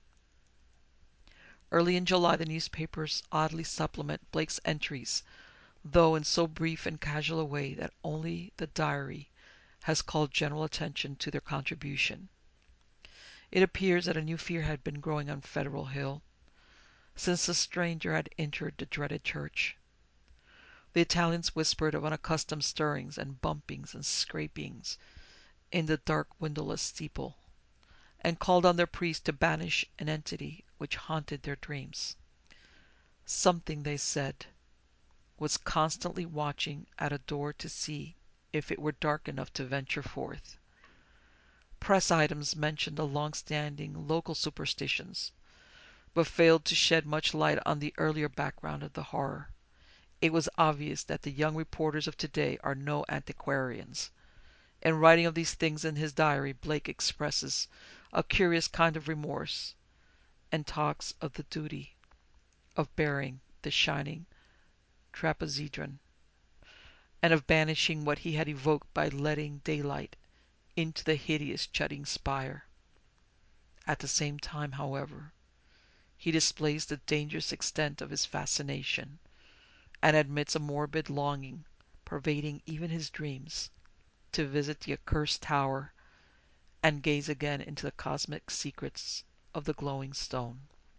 Early in July the newspapers oddly supplement Blake's entries, though in so brief and casual a way that only the diary has called general attention to their contribution. It appears that a new fear had been growing on Federal Hill since the stranger had entered the dreaded church. The Italians whispered of unaccustomed stirrings and bumpings and scrapings in the dark windowless steeple, and called on their priest to banish an entity which haunted their dreams. Something, they said, was constantly watching at a door to see if it were dark enough to venture forth. Press items mentioned the long-standing local superstitions, but failed to shed much light on the earlier background of the horror. It was obvious that the young reporters of today are no antiquarians. In writing of these things in his diary, Blake expresses a curious kind of remorse, and talks of the duty of bearing the shining trapezoidron, and of banishing what he had evoked by letting daylight into the hideous jutting spire. At the same time, however, he displays the dangerous extent of his fascination, and admits a morbid longing, pervading even his dreams, to visit the accursed tower and gaze again into the cosmic secrets of the glowing stone.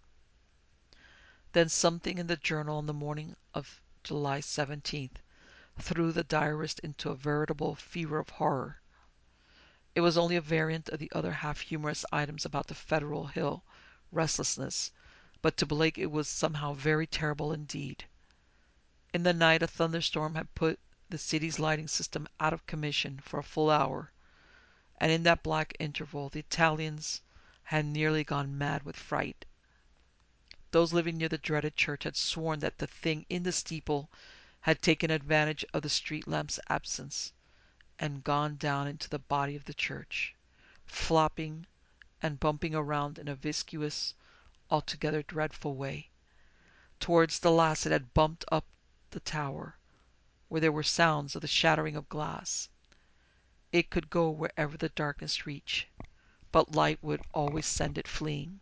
Then something in the journal on the morning of July seventeenth threw the diarist into a veritable fever of horror. It was only a variant of the other half-humorous items about the Federal Hill restlessness, but to Blake it was somehow very terrible indeed. In the night a thunderstorm had put the city's lighting system out of commission for a full hour, and in that black interval the Italians had nearly gone mad with fright. Those living near the dreaded church had sworn that the thing in the steeple had taken advantage of the street lamp's absence and gone down into the body of the church, flopping and bumping around in a viscous, altogether dreadful way. Towards the last it had bumped up the tower, where there were sounds of the shattering of glass. It could go wherever the darkness reached, but light would always send it fleeing.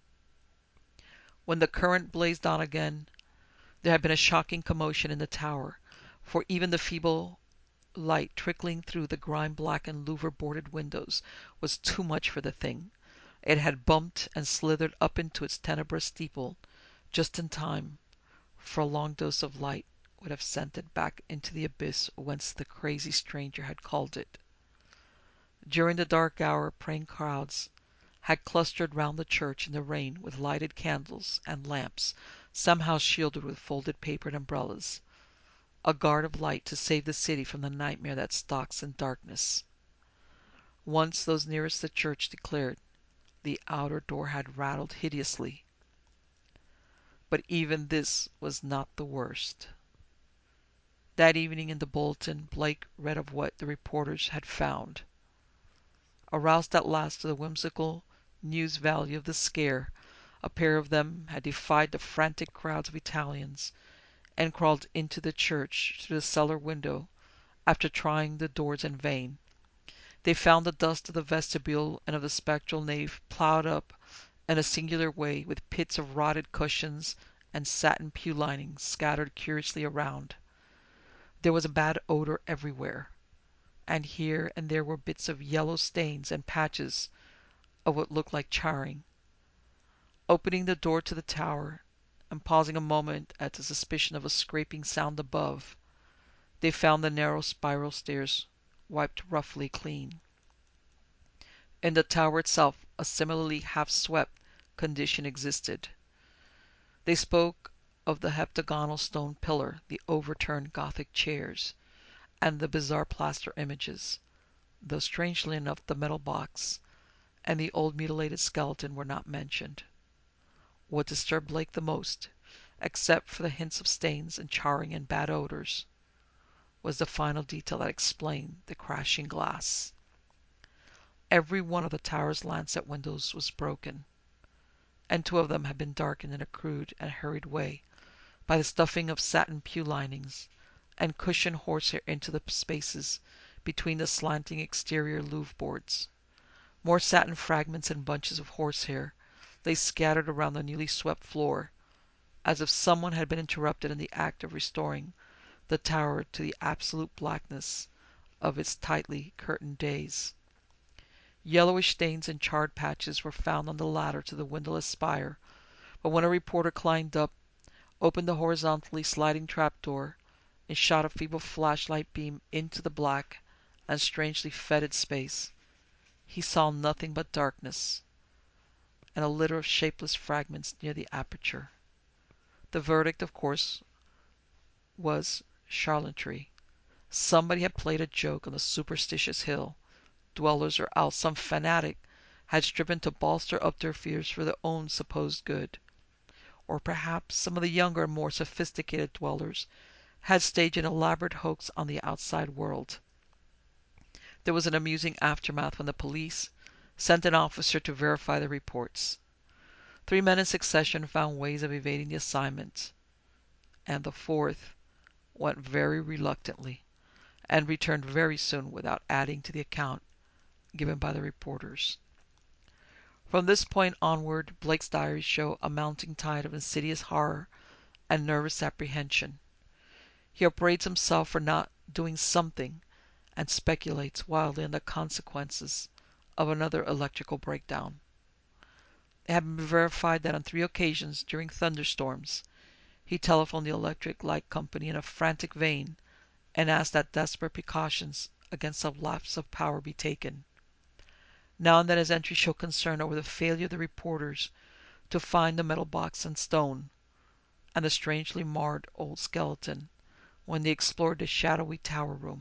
When the current blazed on again, there had been a shocking commotion in the tower, for even the feeble light trickling through the grime-blackened louver-boarded windows was too much for the thing. It had bumped and slithered up into its tenebrous steeple just in time, for a long dose of light would have sent it back into the abyss whence the crazy stranger had called it. During the dark hour praying crowds had clustered round the church in the rain with lighted candles and lamps somehow shielded with folded paper and umbrellas, a guard of light to save the city from the nightmare that stalks in darkness. Once those nearest the church declared the outer door had rattled hideously. But even this was not the worst. That evening in the bulletin Blake read of what the reporters had found. Aroused at last to the whimsical news value of the scare, a pair of them had defied the frantic crowds of Italians and crawled into the church through the cellar window after trying the doors in vain. They found the dust of the vestibule and of the spectral nave ploughed up in a singular way, with pits of rotted cushions and satin pew linings scattered curiously around. There was a bad odour everywhere, and here and there were bits of yellow stains and patches of what looked like charring. Opening the door to the tower, and pausing a moment at the suspicion of a scraping sound above, they found the narrow spiral stairs wiped roughly clean. In the tower itself a similarly half-swept condition existed. They spoke of the heptagonal stone pillar, the overturned Gothic chairs, and the bizarre plaster images, though strangely enough the metal box and the old mutilated skeleton were not mentioned. What disturbed Blake the most, except for the hints of stains and charring and bad odours, was the final detail that explained the crashing glass. Every one of the tower's lancet windows was broken, and two of them had been darkened in a crude and hurried way by the stuffing of satin pew linings and cushioned horsehair into the spaces between the slanting exterior louvre boards. More satin fragments and bunches of horsehair lay scattered around the newly swept floor, as if someone had been interrupted in the act of restoring the tower to the absolute blackness of its tightly curtained days. Yellowish stains and charred patches were found on the ladder to the windowless spire, but when a reporter climbed up, opened the horizontally sliding trapdoor, and shot a feeble flashlight beam into the black and strangely fetid space, he saw nothing but darkness and a litter of shapeless fragments near the aperture. The verdict, of course, was charlatanry. Somebody had played a joke on the superstitious hill dwellers, or else some fanatic had striven to bolster up their fears for their own supposed good. Or perhaps some of the younger and more sophisticated dwellers had staged an elaborate hoax on the outside world. There was an amusing aftermath when the police sent an officer to verify the reports. Three men in succession found ways of evading the assignment, and the fourth went very reluctantly, and returned very soon without adding to the account given by the reporters. From this point onward, Blake's diaries show a mounting tide of insidious horror and nervous apprehension. He upbraids himself for not doing something, and speculates wildly on the consequences of another electrical breakdown. It had been verified that on three occasions during thunderstorms he telephoned the electric light company in a frantic vein and asked that desperate precautions against a lapse of power be taken. Now and then his entries show concern over the failure of the reporters to find the metal box and stone, and the strangely marred old skeleton, when they explored the shadowy tower room.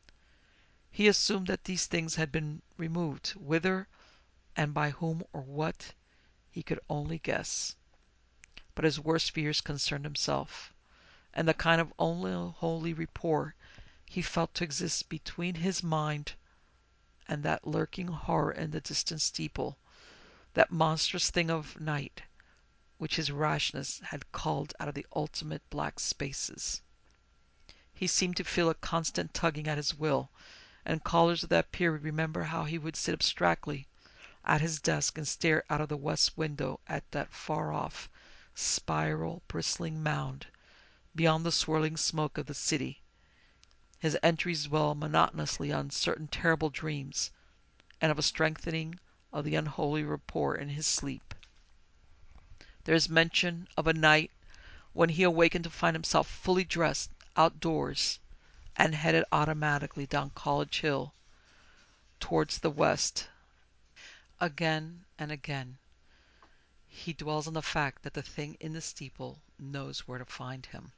He assumed that these things had been removed. Whither and by whom or what, he could only guess. but his worst fears concerned himself, and the kind of unholy rapport he felt to exist between his mind and that lurking horror in the distant steeple, that monstrous thing of night which his rashness had called out of the ultimate black spaces. He seemed to feel a constant tugging at his will, and callers of that period remember how he would sit abstractedly at his desk and stare out of the west window at that far-off, spiral, bristling mound beyond the swirling smoke of the city. His entries dwell monotonously on certain terrible dreams, and of a strengthening of the unholy rapport in his sleep. There is mention of a night when he awakened to find himself fully dressed outdoors and headed automatically down College Hill towards the west. Again and again he dwells on the fact that the thing in the steeple knows where to find him.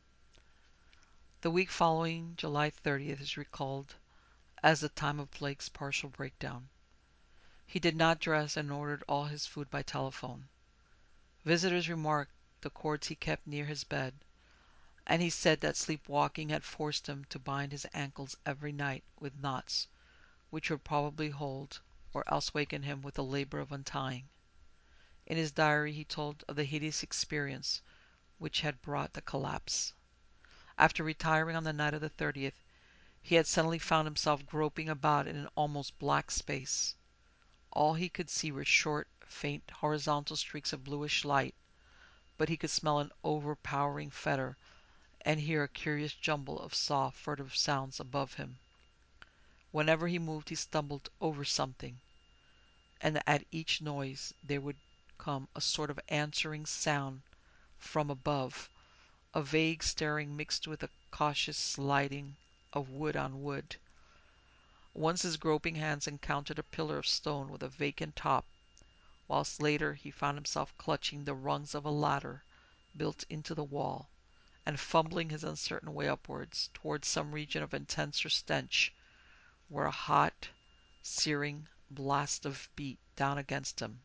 The week following July thirtieth is recalled as the time of Blake's partial breakdown. He did not dress and ordered all his food by telephone. Visitors remarked the cords he kept near his bed, and he said that sleepwalking had forced him to bind his ankles every night with knots which would probably hold or else waken him with the labor of untying. In his diary he told of the hideous experience which had brought the collapse. After retiring on the night of the thirtieth, he had suddenly found himself groping about in an almost black space. All he could see were short, faint, horizontal streaks of bluish light, but he could smell an overpowering fetor and hear a curious jumble of soft, furtive sounds above him. Whenever he moved he stumbled over something, and at each noise there would come a sort of answering sound from above, a vague stirring mixed with a cautious sliding of wood on wood. Once his groping hands encountered a pillar of stone with a vacant top, whilst later he found himself clutching the rungs of a ladder built into the wall, and fumbling his uncertain way upwards towards some region of intenser stench, where a hot, searing blast of beat down against him.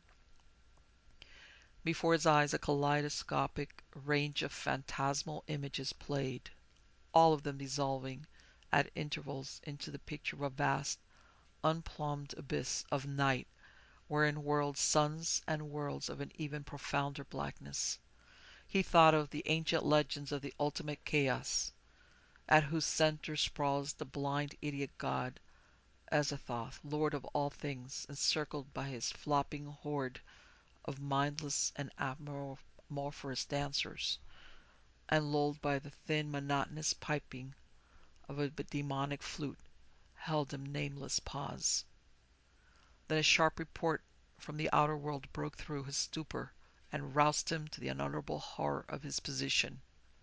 Before his eyes a kaleidoscopic range of phantasmal images played, all of them dissolving at intervals into the picture of a vast, unplumbed abyss of night wherein whirled suns and worlds of an even profounder blackness. He thought of the ancient legends of the ultimate chaos, at whose center sprawls the blind idiot god Azathoth, lord of all things, encircled by his flopping horde of mindless and amorphous dancers, and lulled by the thin monotonous piping of a demonic flute held in nameless pause. Then a sharp report from the outer world broke through his stupor and roused him to the unutterable horror of his position.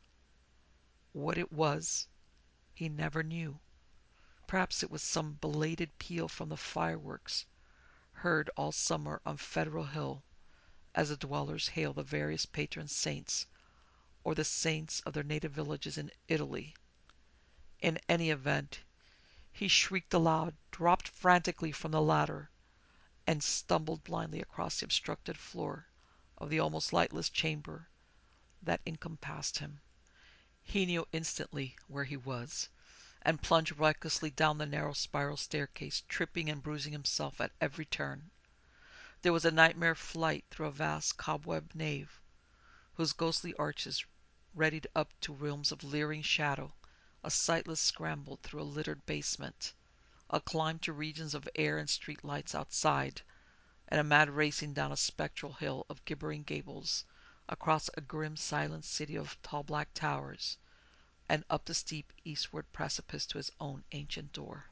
What it was he never knew. Perhaps it was some belated peal from the fireworks heard all summer on Federal Hill as the dwellers hail the various patron saints or the saints of their native villages in Italy. In any event, he shrieked aloud, dropped frantically from the ladder, and stumbled blindly across the obstructed floor of the almost lightless chamber that encompassed him. He knew instantly where he was, and plunged recklessly down the narrow spiral staircase, tripping and bruising himself at every turn. There was a nightmare flight through a vast cobwebbed nave, whose ghostly arches readied up to realms of leering shadow, a sightless scramble through a littered basement, a climb to regions of air and street lights outside, and a mad racing down a spectral hill of gibbering gables, across a grim silent city of tall black towers, and up the steep eastward precipice to his own ancient door.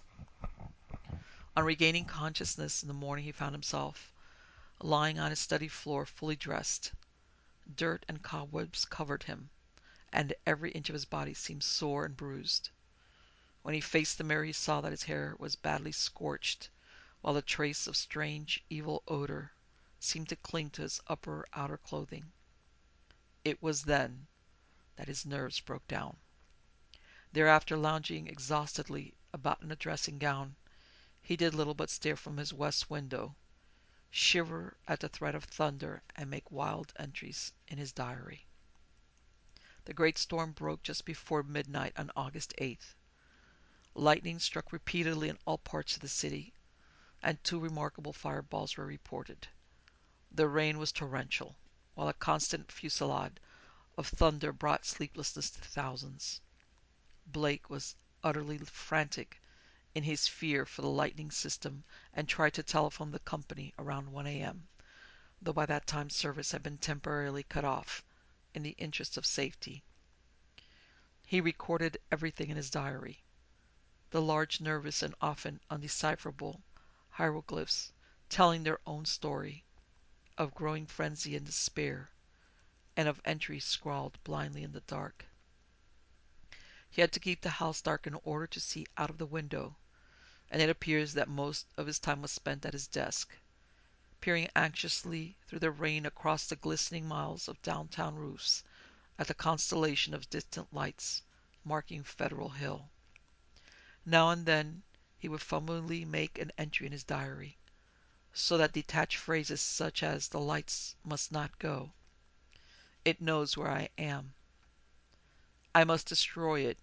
On regaining consciousness in the morning he found himself lying on his study floor fully dressed. Dirt and cobwebs covered him, and every inch of his body seemed sore and bruised. When he faced the mirror he saw that his hair was badly scorched, while a trace of strange, evil odor seemed to cling to his upper outer clothing. It was then that his nerves broke down. Thereafter, lounging exhaustedly about in a dressing gown, he did little but stare from his west window, shiver at the threat of thunder, and make wild entries in his diary. The great storm broke just before midnight on August eighth. Lightning struck repeatedly in all parts of the city, and two remarkable fireballs were reported. The rain was torrential, while a constant fusillade of thunder brought sleeplessness to thousands. Blake was utterly frantic in his fear for the lightning system and tried to telephone the company around one a m, though by that time service had been temporarily cut off in the interest of safety. He recorded everything in his diary. The large, nervous, and often undecipherable hieroglyphs telling their own story of growing frenzy and despair, and of entries scrawled blindly in the dark. He had to keep the house dark in order to see out of the window, and it appears that most of his time was spent at his desk, peering anxiously through the rain across the glistening miles of downtown roofs at the constellation of distant lights marking Federal Hill. Now and then he would fumblingly make an entry in his diary, so that detached phrases such as "the lights must not go," "it knows where I am," "I must destroy it,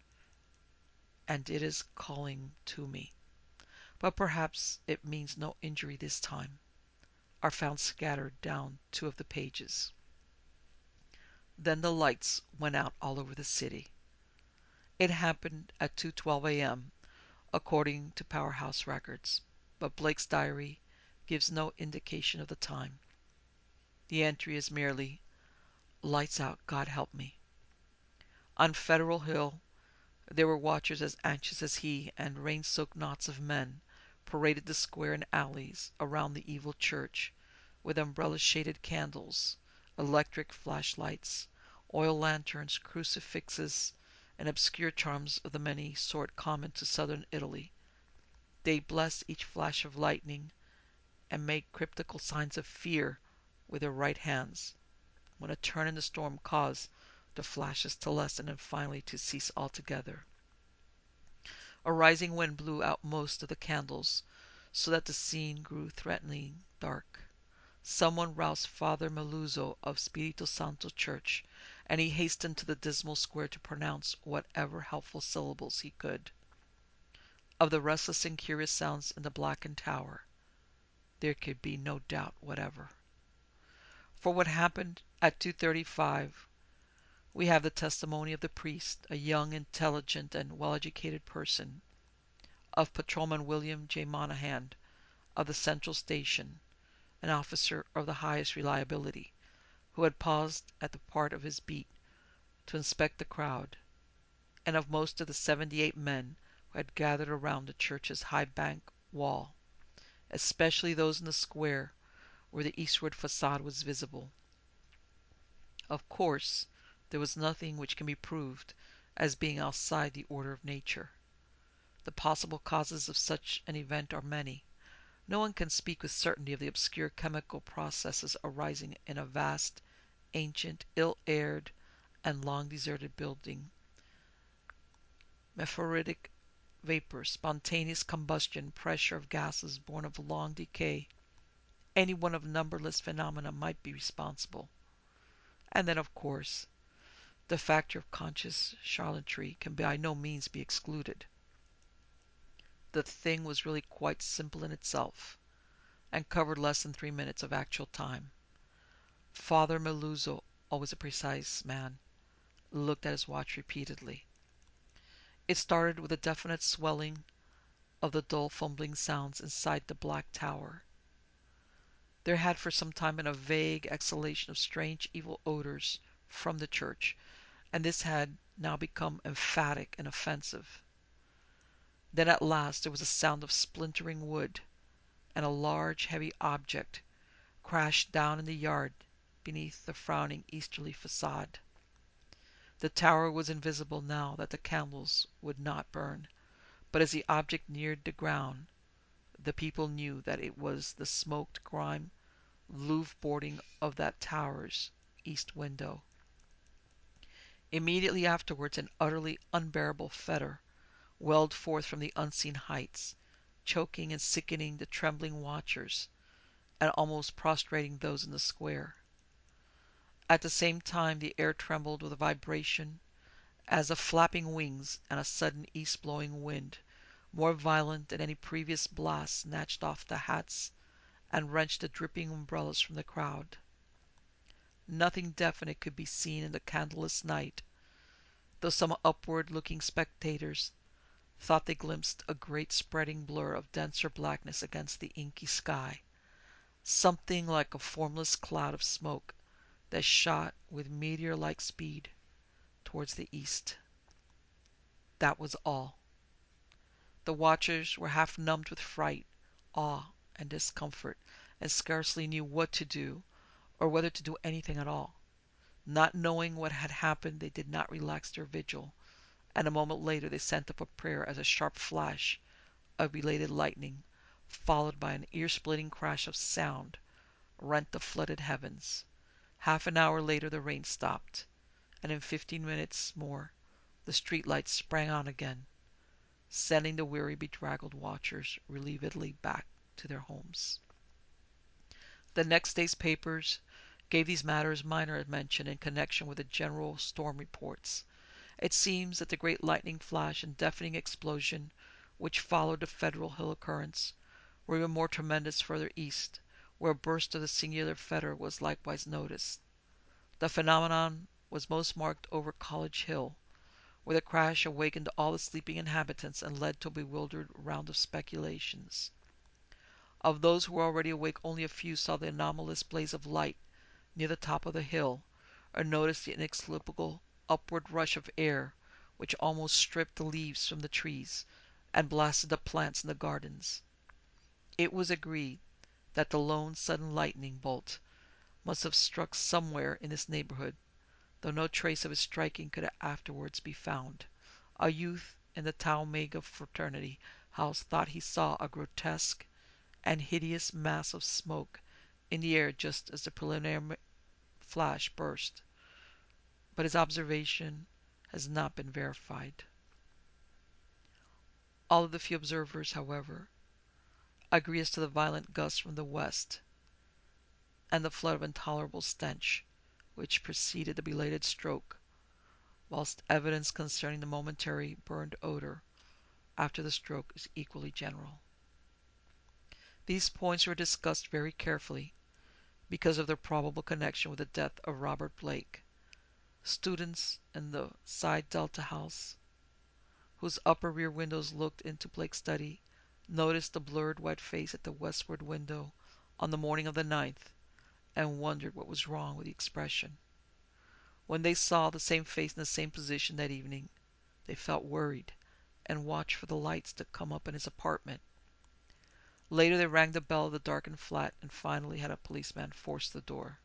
and it is calling to me, but perhaps it means no injury this time," are found scattered down two of the pages. Then the lights went out all over the city. It happened at two twelve a m, according to Powerhouse records, but Blake's diary gives no indication of the time. The entry is merely, "Lights out, God help me." On Federal Hill there were watchers as anxious as he, and rain-soaked knots of men paraded the square and alleys around the evil church with umbrella-shaded candles, electric flashlights, oil lanterns, crucifixes, and obscure charms of the many sort common to southern Italy. They blessed each flash of lightning and made cryptical signs of fear with their right hands, when a turn in the storm caused the flashes to lessen and finally to cease altogether. A rising wind blew out most of the candles, so that the scene grew threateningly dark. Someone roused Father Meluzzo of Spirito Santo Church, and he hastened to the dismal square to pronounce whatever helpful syllables he could. Of the restless and curious sounds in the blackened tower there could be no doubt whatever. For what happened at two thirty-five we have the testimony of the priest, a young, intelligent, and well-educated person, of Patrolman William J. Monahan of the Central Station, an officer of the highest reliability, who had paused at the part of his beat to inspect the crowd, and of most of the seventy-eight men who had gathered around the church's high bank wall, especially those in the square where the eastward facade was visible. Of course, there was nothing which can be proved as being outside the order of nature. The possible causes of such an event are many. No one can speak with certainty of the obscure chemical processes arising in a vast, ancient, ill-aired, and long-deserted building. Mephitic vapor, spontaneous combustion, pressure of gases born of long decay, any one of numberless phenomena might be responsible. And then, of course, the factor of conscious charlatanry can by no means be excluded. The thing was really quite simple in itself, and covered less than three minutes of actual time. Father Meluzzo, always a precise man, looked at his watch repeatedly. It started with a definite swelling of the dull fumbling sounds inside the black tower. There had for some time been a vague exhalation of strange evil odors from the church, and this had now become emphatic and offensive. Then at last there was a sound of splintering wood, and a large heavy object crashed down in the yard beneath the frowning easterly facade. The tower was invisible now that the candles would not burn, but as the object neared the ground, the people knew that it was the smoked grime louvre boarding of that tower's east window. Immediately afterwards an utterly unbearable fetor welled forth from the unseen heights, choking and sickening the trembling watchers, and almost prostrating those in the square. At the same time the air trembled with a vibration as of flapping wings, and a sudden east-blowing wind, more violent than any previous blast, snatched off the hats and wrenched the dripping umbrellas from the crowd. Nothing definite could be seen in the candleless night, though some upward-looking spectators thought they glimpsed a great spreading blur of denser blackness against the inky sky, something like a formless cloud of smoke that shot with meteor-like speed towards the east. That was all. The watchers were half numbed with fright, awe, and discomfort, and scarcely knew what to do, or whether to do anything at all. Not knowing what had happened, they did not relax their vigil, and a moment later they sent up a prayer as a sharp flash of belated lightning, followed by an ear-splitting crash of sound, rent the flooded heavens. Half an hour later the rain stopped, and in fifteen minutes more the street lights sprang on again, sending the weary, bedraggled watchers relievedly back to their homes. The next day's papers gave these matters minor mention in connection with the general storm reports. It seems that the great lightning flash and deafening explosion which followed the Federal Hill occurrence were even more tremendous further east, where a burst of the singular fetor was likewise noticed. The phenomenon was most marked over College Hill, where the crash awakened all the sleeping inhabitants and led to a bewildered round of speculations. Of those who were already awake, only a few saw the anomalous blaze of light near the top of the hill, or noticed the inexplicable upward rush of air which almost stripped the leaves from the trees and blasted the plants in the gardens. It was agreed that the lone sudden lightning bolt must have struck somewhere in this neighborhood, though no trace of its striking could afterwards be found. A youth in the Tau Omega fraternity house thought he saw a grotesque and hideous mass of smoke in the air just as the preliminary flash burst, but his observation has not been verified. All of the few observers, however, agree as to the violent gusts from the west and the flood of intolerable stench which preceded the belated stroke, whilst evidence concerning the momentary burned odor after the stroke is equally general. These points were discussed very carefully because of their probable connection with the death of Robert Blake. Students in the Psi Delta house, whose upper rear windows looked into Blake's study, noticed the blurred white face at the westward window on the morning of the ninth, and wondered what was wrong with the expression. When they saw the same face in the same position that evening, they felt worried, and watched for the lights to come up in his apartment. Later they rang the bell of the darkened flat, and finally had a policeman force the door.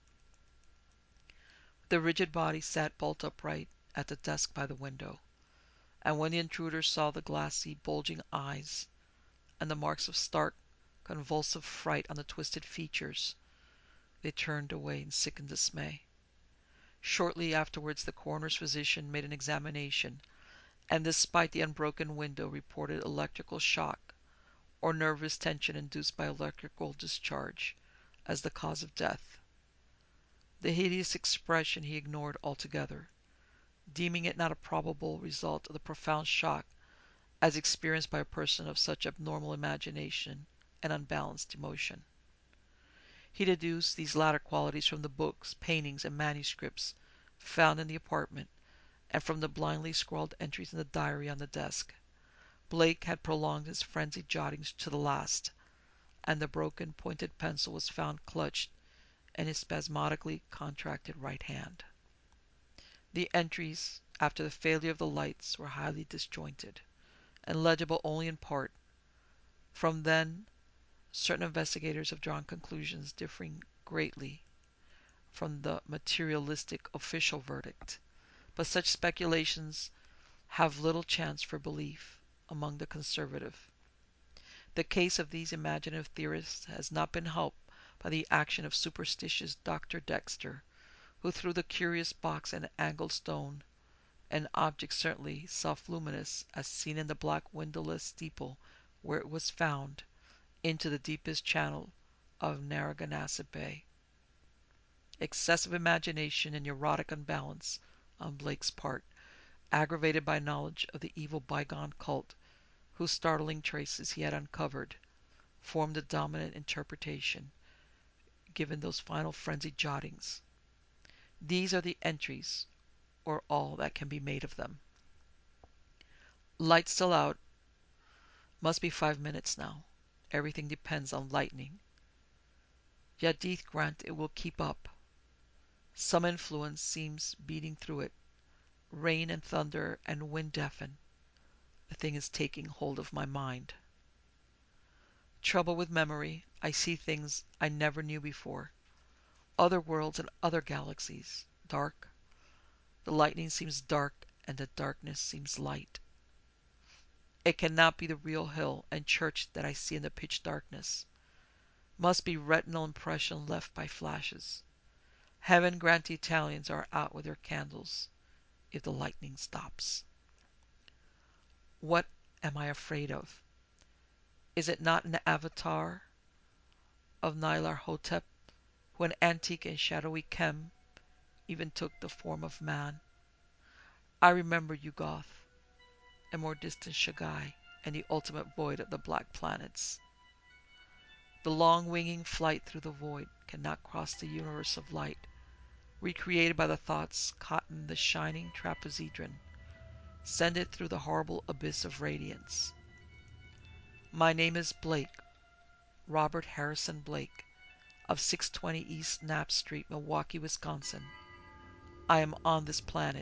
The rigid body sat bolt upright at the desk by the window, and when the intruders saw the glassy, bulging eyes and the marks of stark, convulsive fright on the twisted features, they turned away in sickened dismay. Shortly afterwards the coroner's physician made an examination, and despite the unbroken window reported electrical shock or nervous tension induced by electrical discharge as the cause of death. The hideous expression he ignored altogether, deeming it not a probable result of the profound shock as experienced by a person of such abnormal imagination and unbalanced emotion. He deduced these latter qualities from the books, paintings, and manuscripts found in the apartment, and from the blindly scrawled entries in the diary on the desk. Blake had prolonged his frenzied jottings to the last, and the broken pointed pencil was found clutched in his spasmodically contracted right hand. The entries, after the failure of the lights, were highly disjointed, and legible only in part. From them certain investigators have drawn conclusions differing greatly from the materialistic official verdict, but such speculations have little chance for belief among the conservative. The case of these imaginative theorists has not been helped by the action of superstitious Doctor Dexter, who threw the curious box and angled stone, an object certainly self-luminous as seen in the black windowless steeple where it was found, into the deepest channel of Narragansett Bay. Excessive imagination and neurotic unbalance on Blake's part, aggravated by knowledge of the evil bygone cult whose startling traces he had uncovered, formed the dominant interpretation given those final frenzied jottings. These are the entries, or all that can be made of them. Light still out. Must be five minutes now. Everything depends on lightning. Yadith grant it will keep up. Some influence seems beating through it. Rain and thunder and wind deafen. The thing is taking hold of my mind. Trouble with memory. I see things I never knew before. Other worlds and other galaxies. Dark. The lightning seems dark and the darkness seems light. It cannot be the real hill and church that I see in the pitch darkness. Must be retinal impression left by flashes. Heaven grant the Italians are out with their candles if the lightning stops. What am I afraid of? Is it not an avatar of Nyarlathotep, who an antique and shadowy Chem even took the form of man? I remember Yuggoth, a more distant Shagai, and the ultimate void of the black planets. The long winging flight through the void cannot cross the universe of light, recreated by the thoughts caught in the shining trapezoedron. Send it through the horrible abyss of radiance. My name is Blake, Robert Harrison Blake, of six twenty East Knapp Street, Milwaukee, Wisconsin. I am on this planet.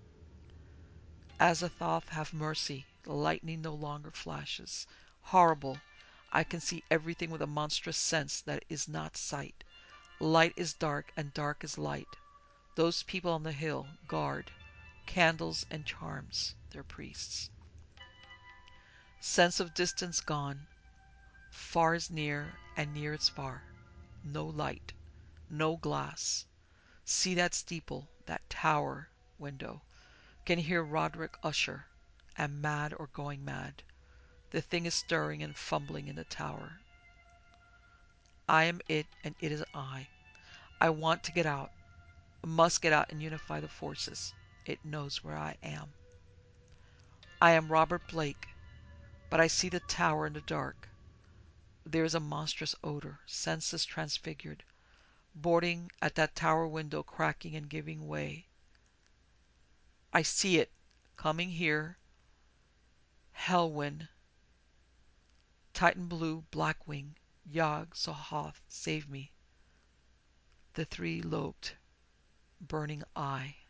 Azathoth, have mercy. The lightning no longer flashes. Horrible. I can see everything with a monstrous sense that is not sight. Light is dark, and dark is light. Those people on the hill guard. Candles and charms, their priests. Sense of distance gone. Far is near, and near is far. No light. No glass. See that steeple, that tower window. Can hear Roderick Usher. Am mad or going mad. The thing is stirring and fumbling in the tower. I am it, and it is I. I want to get out. Must get out and unify the forces. It knows where I am. I am Robert Blake, but I see the tower in the dark. There is a monstrous odor, senses transfigured, boarding at that tower window, cracking and giving way. I see it, coming here. Helwyn, Titan Blue, Blackwing, Yog, Sothoth, save me. The three-lobed, burning eye.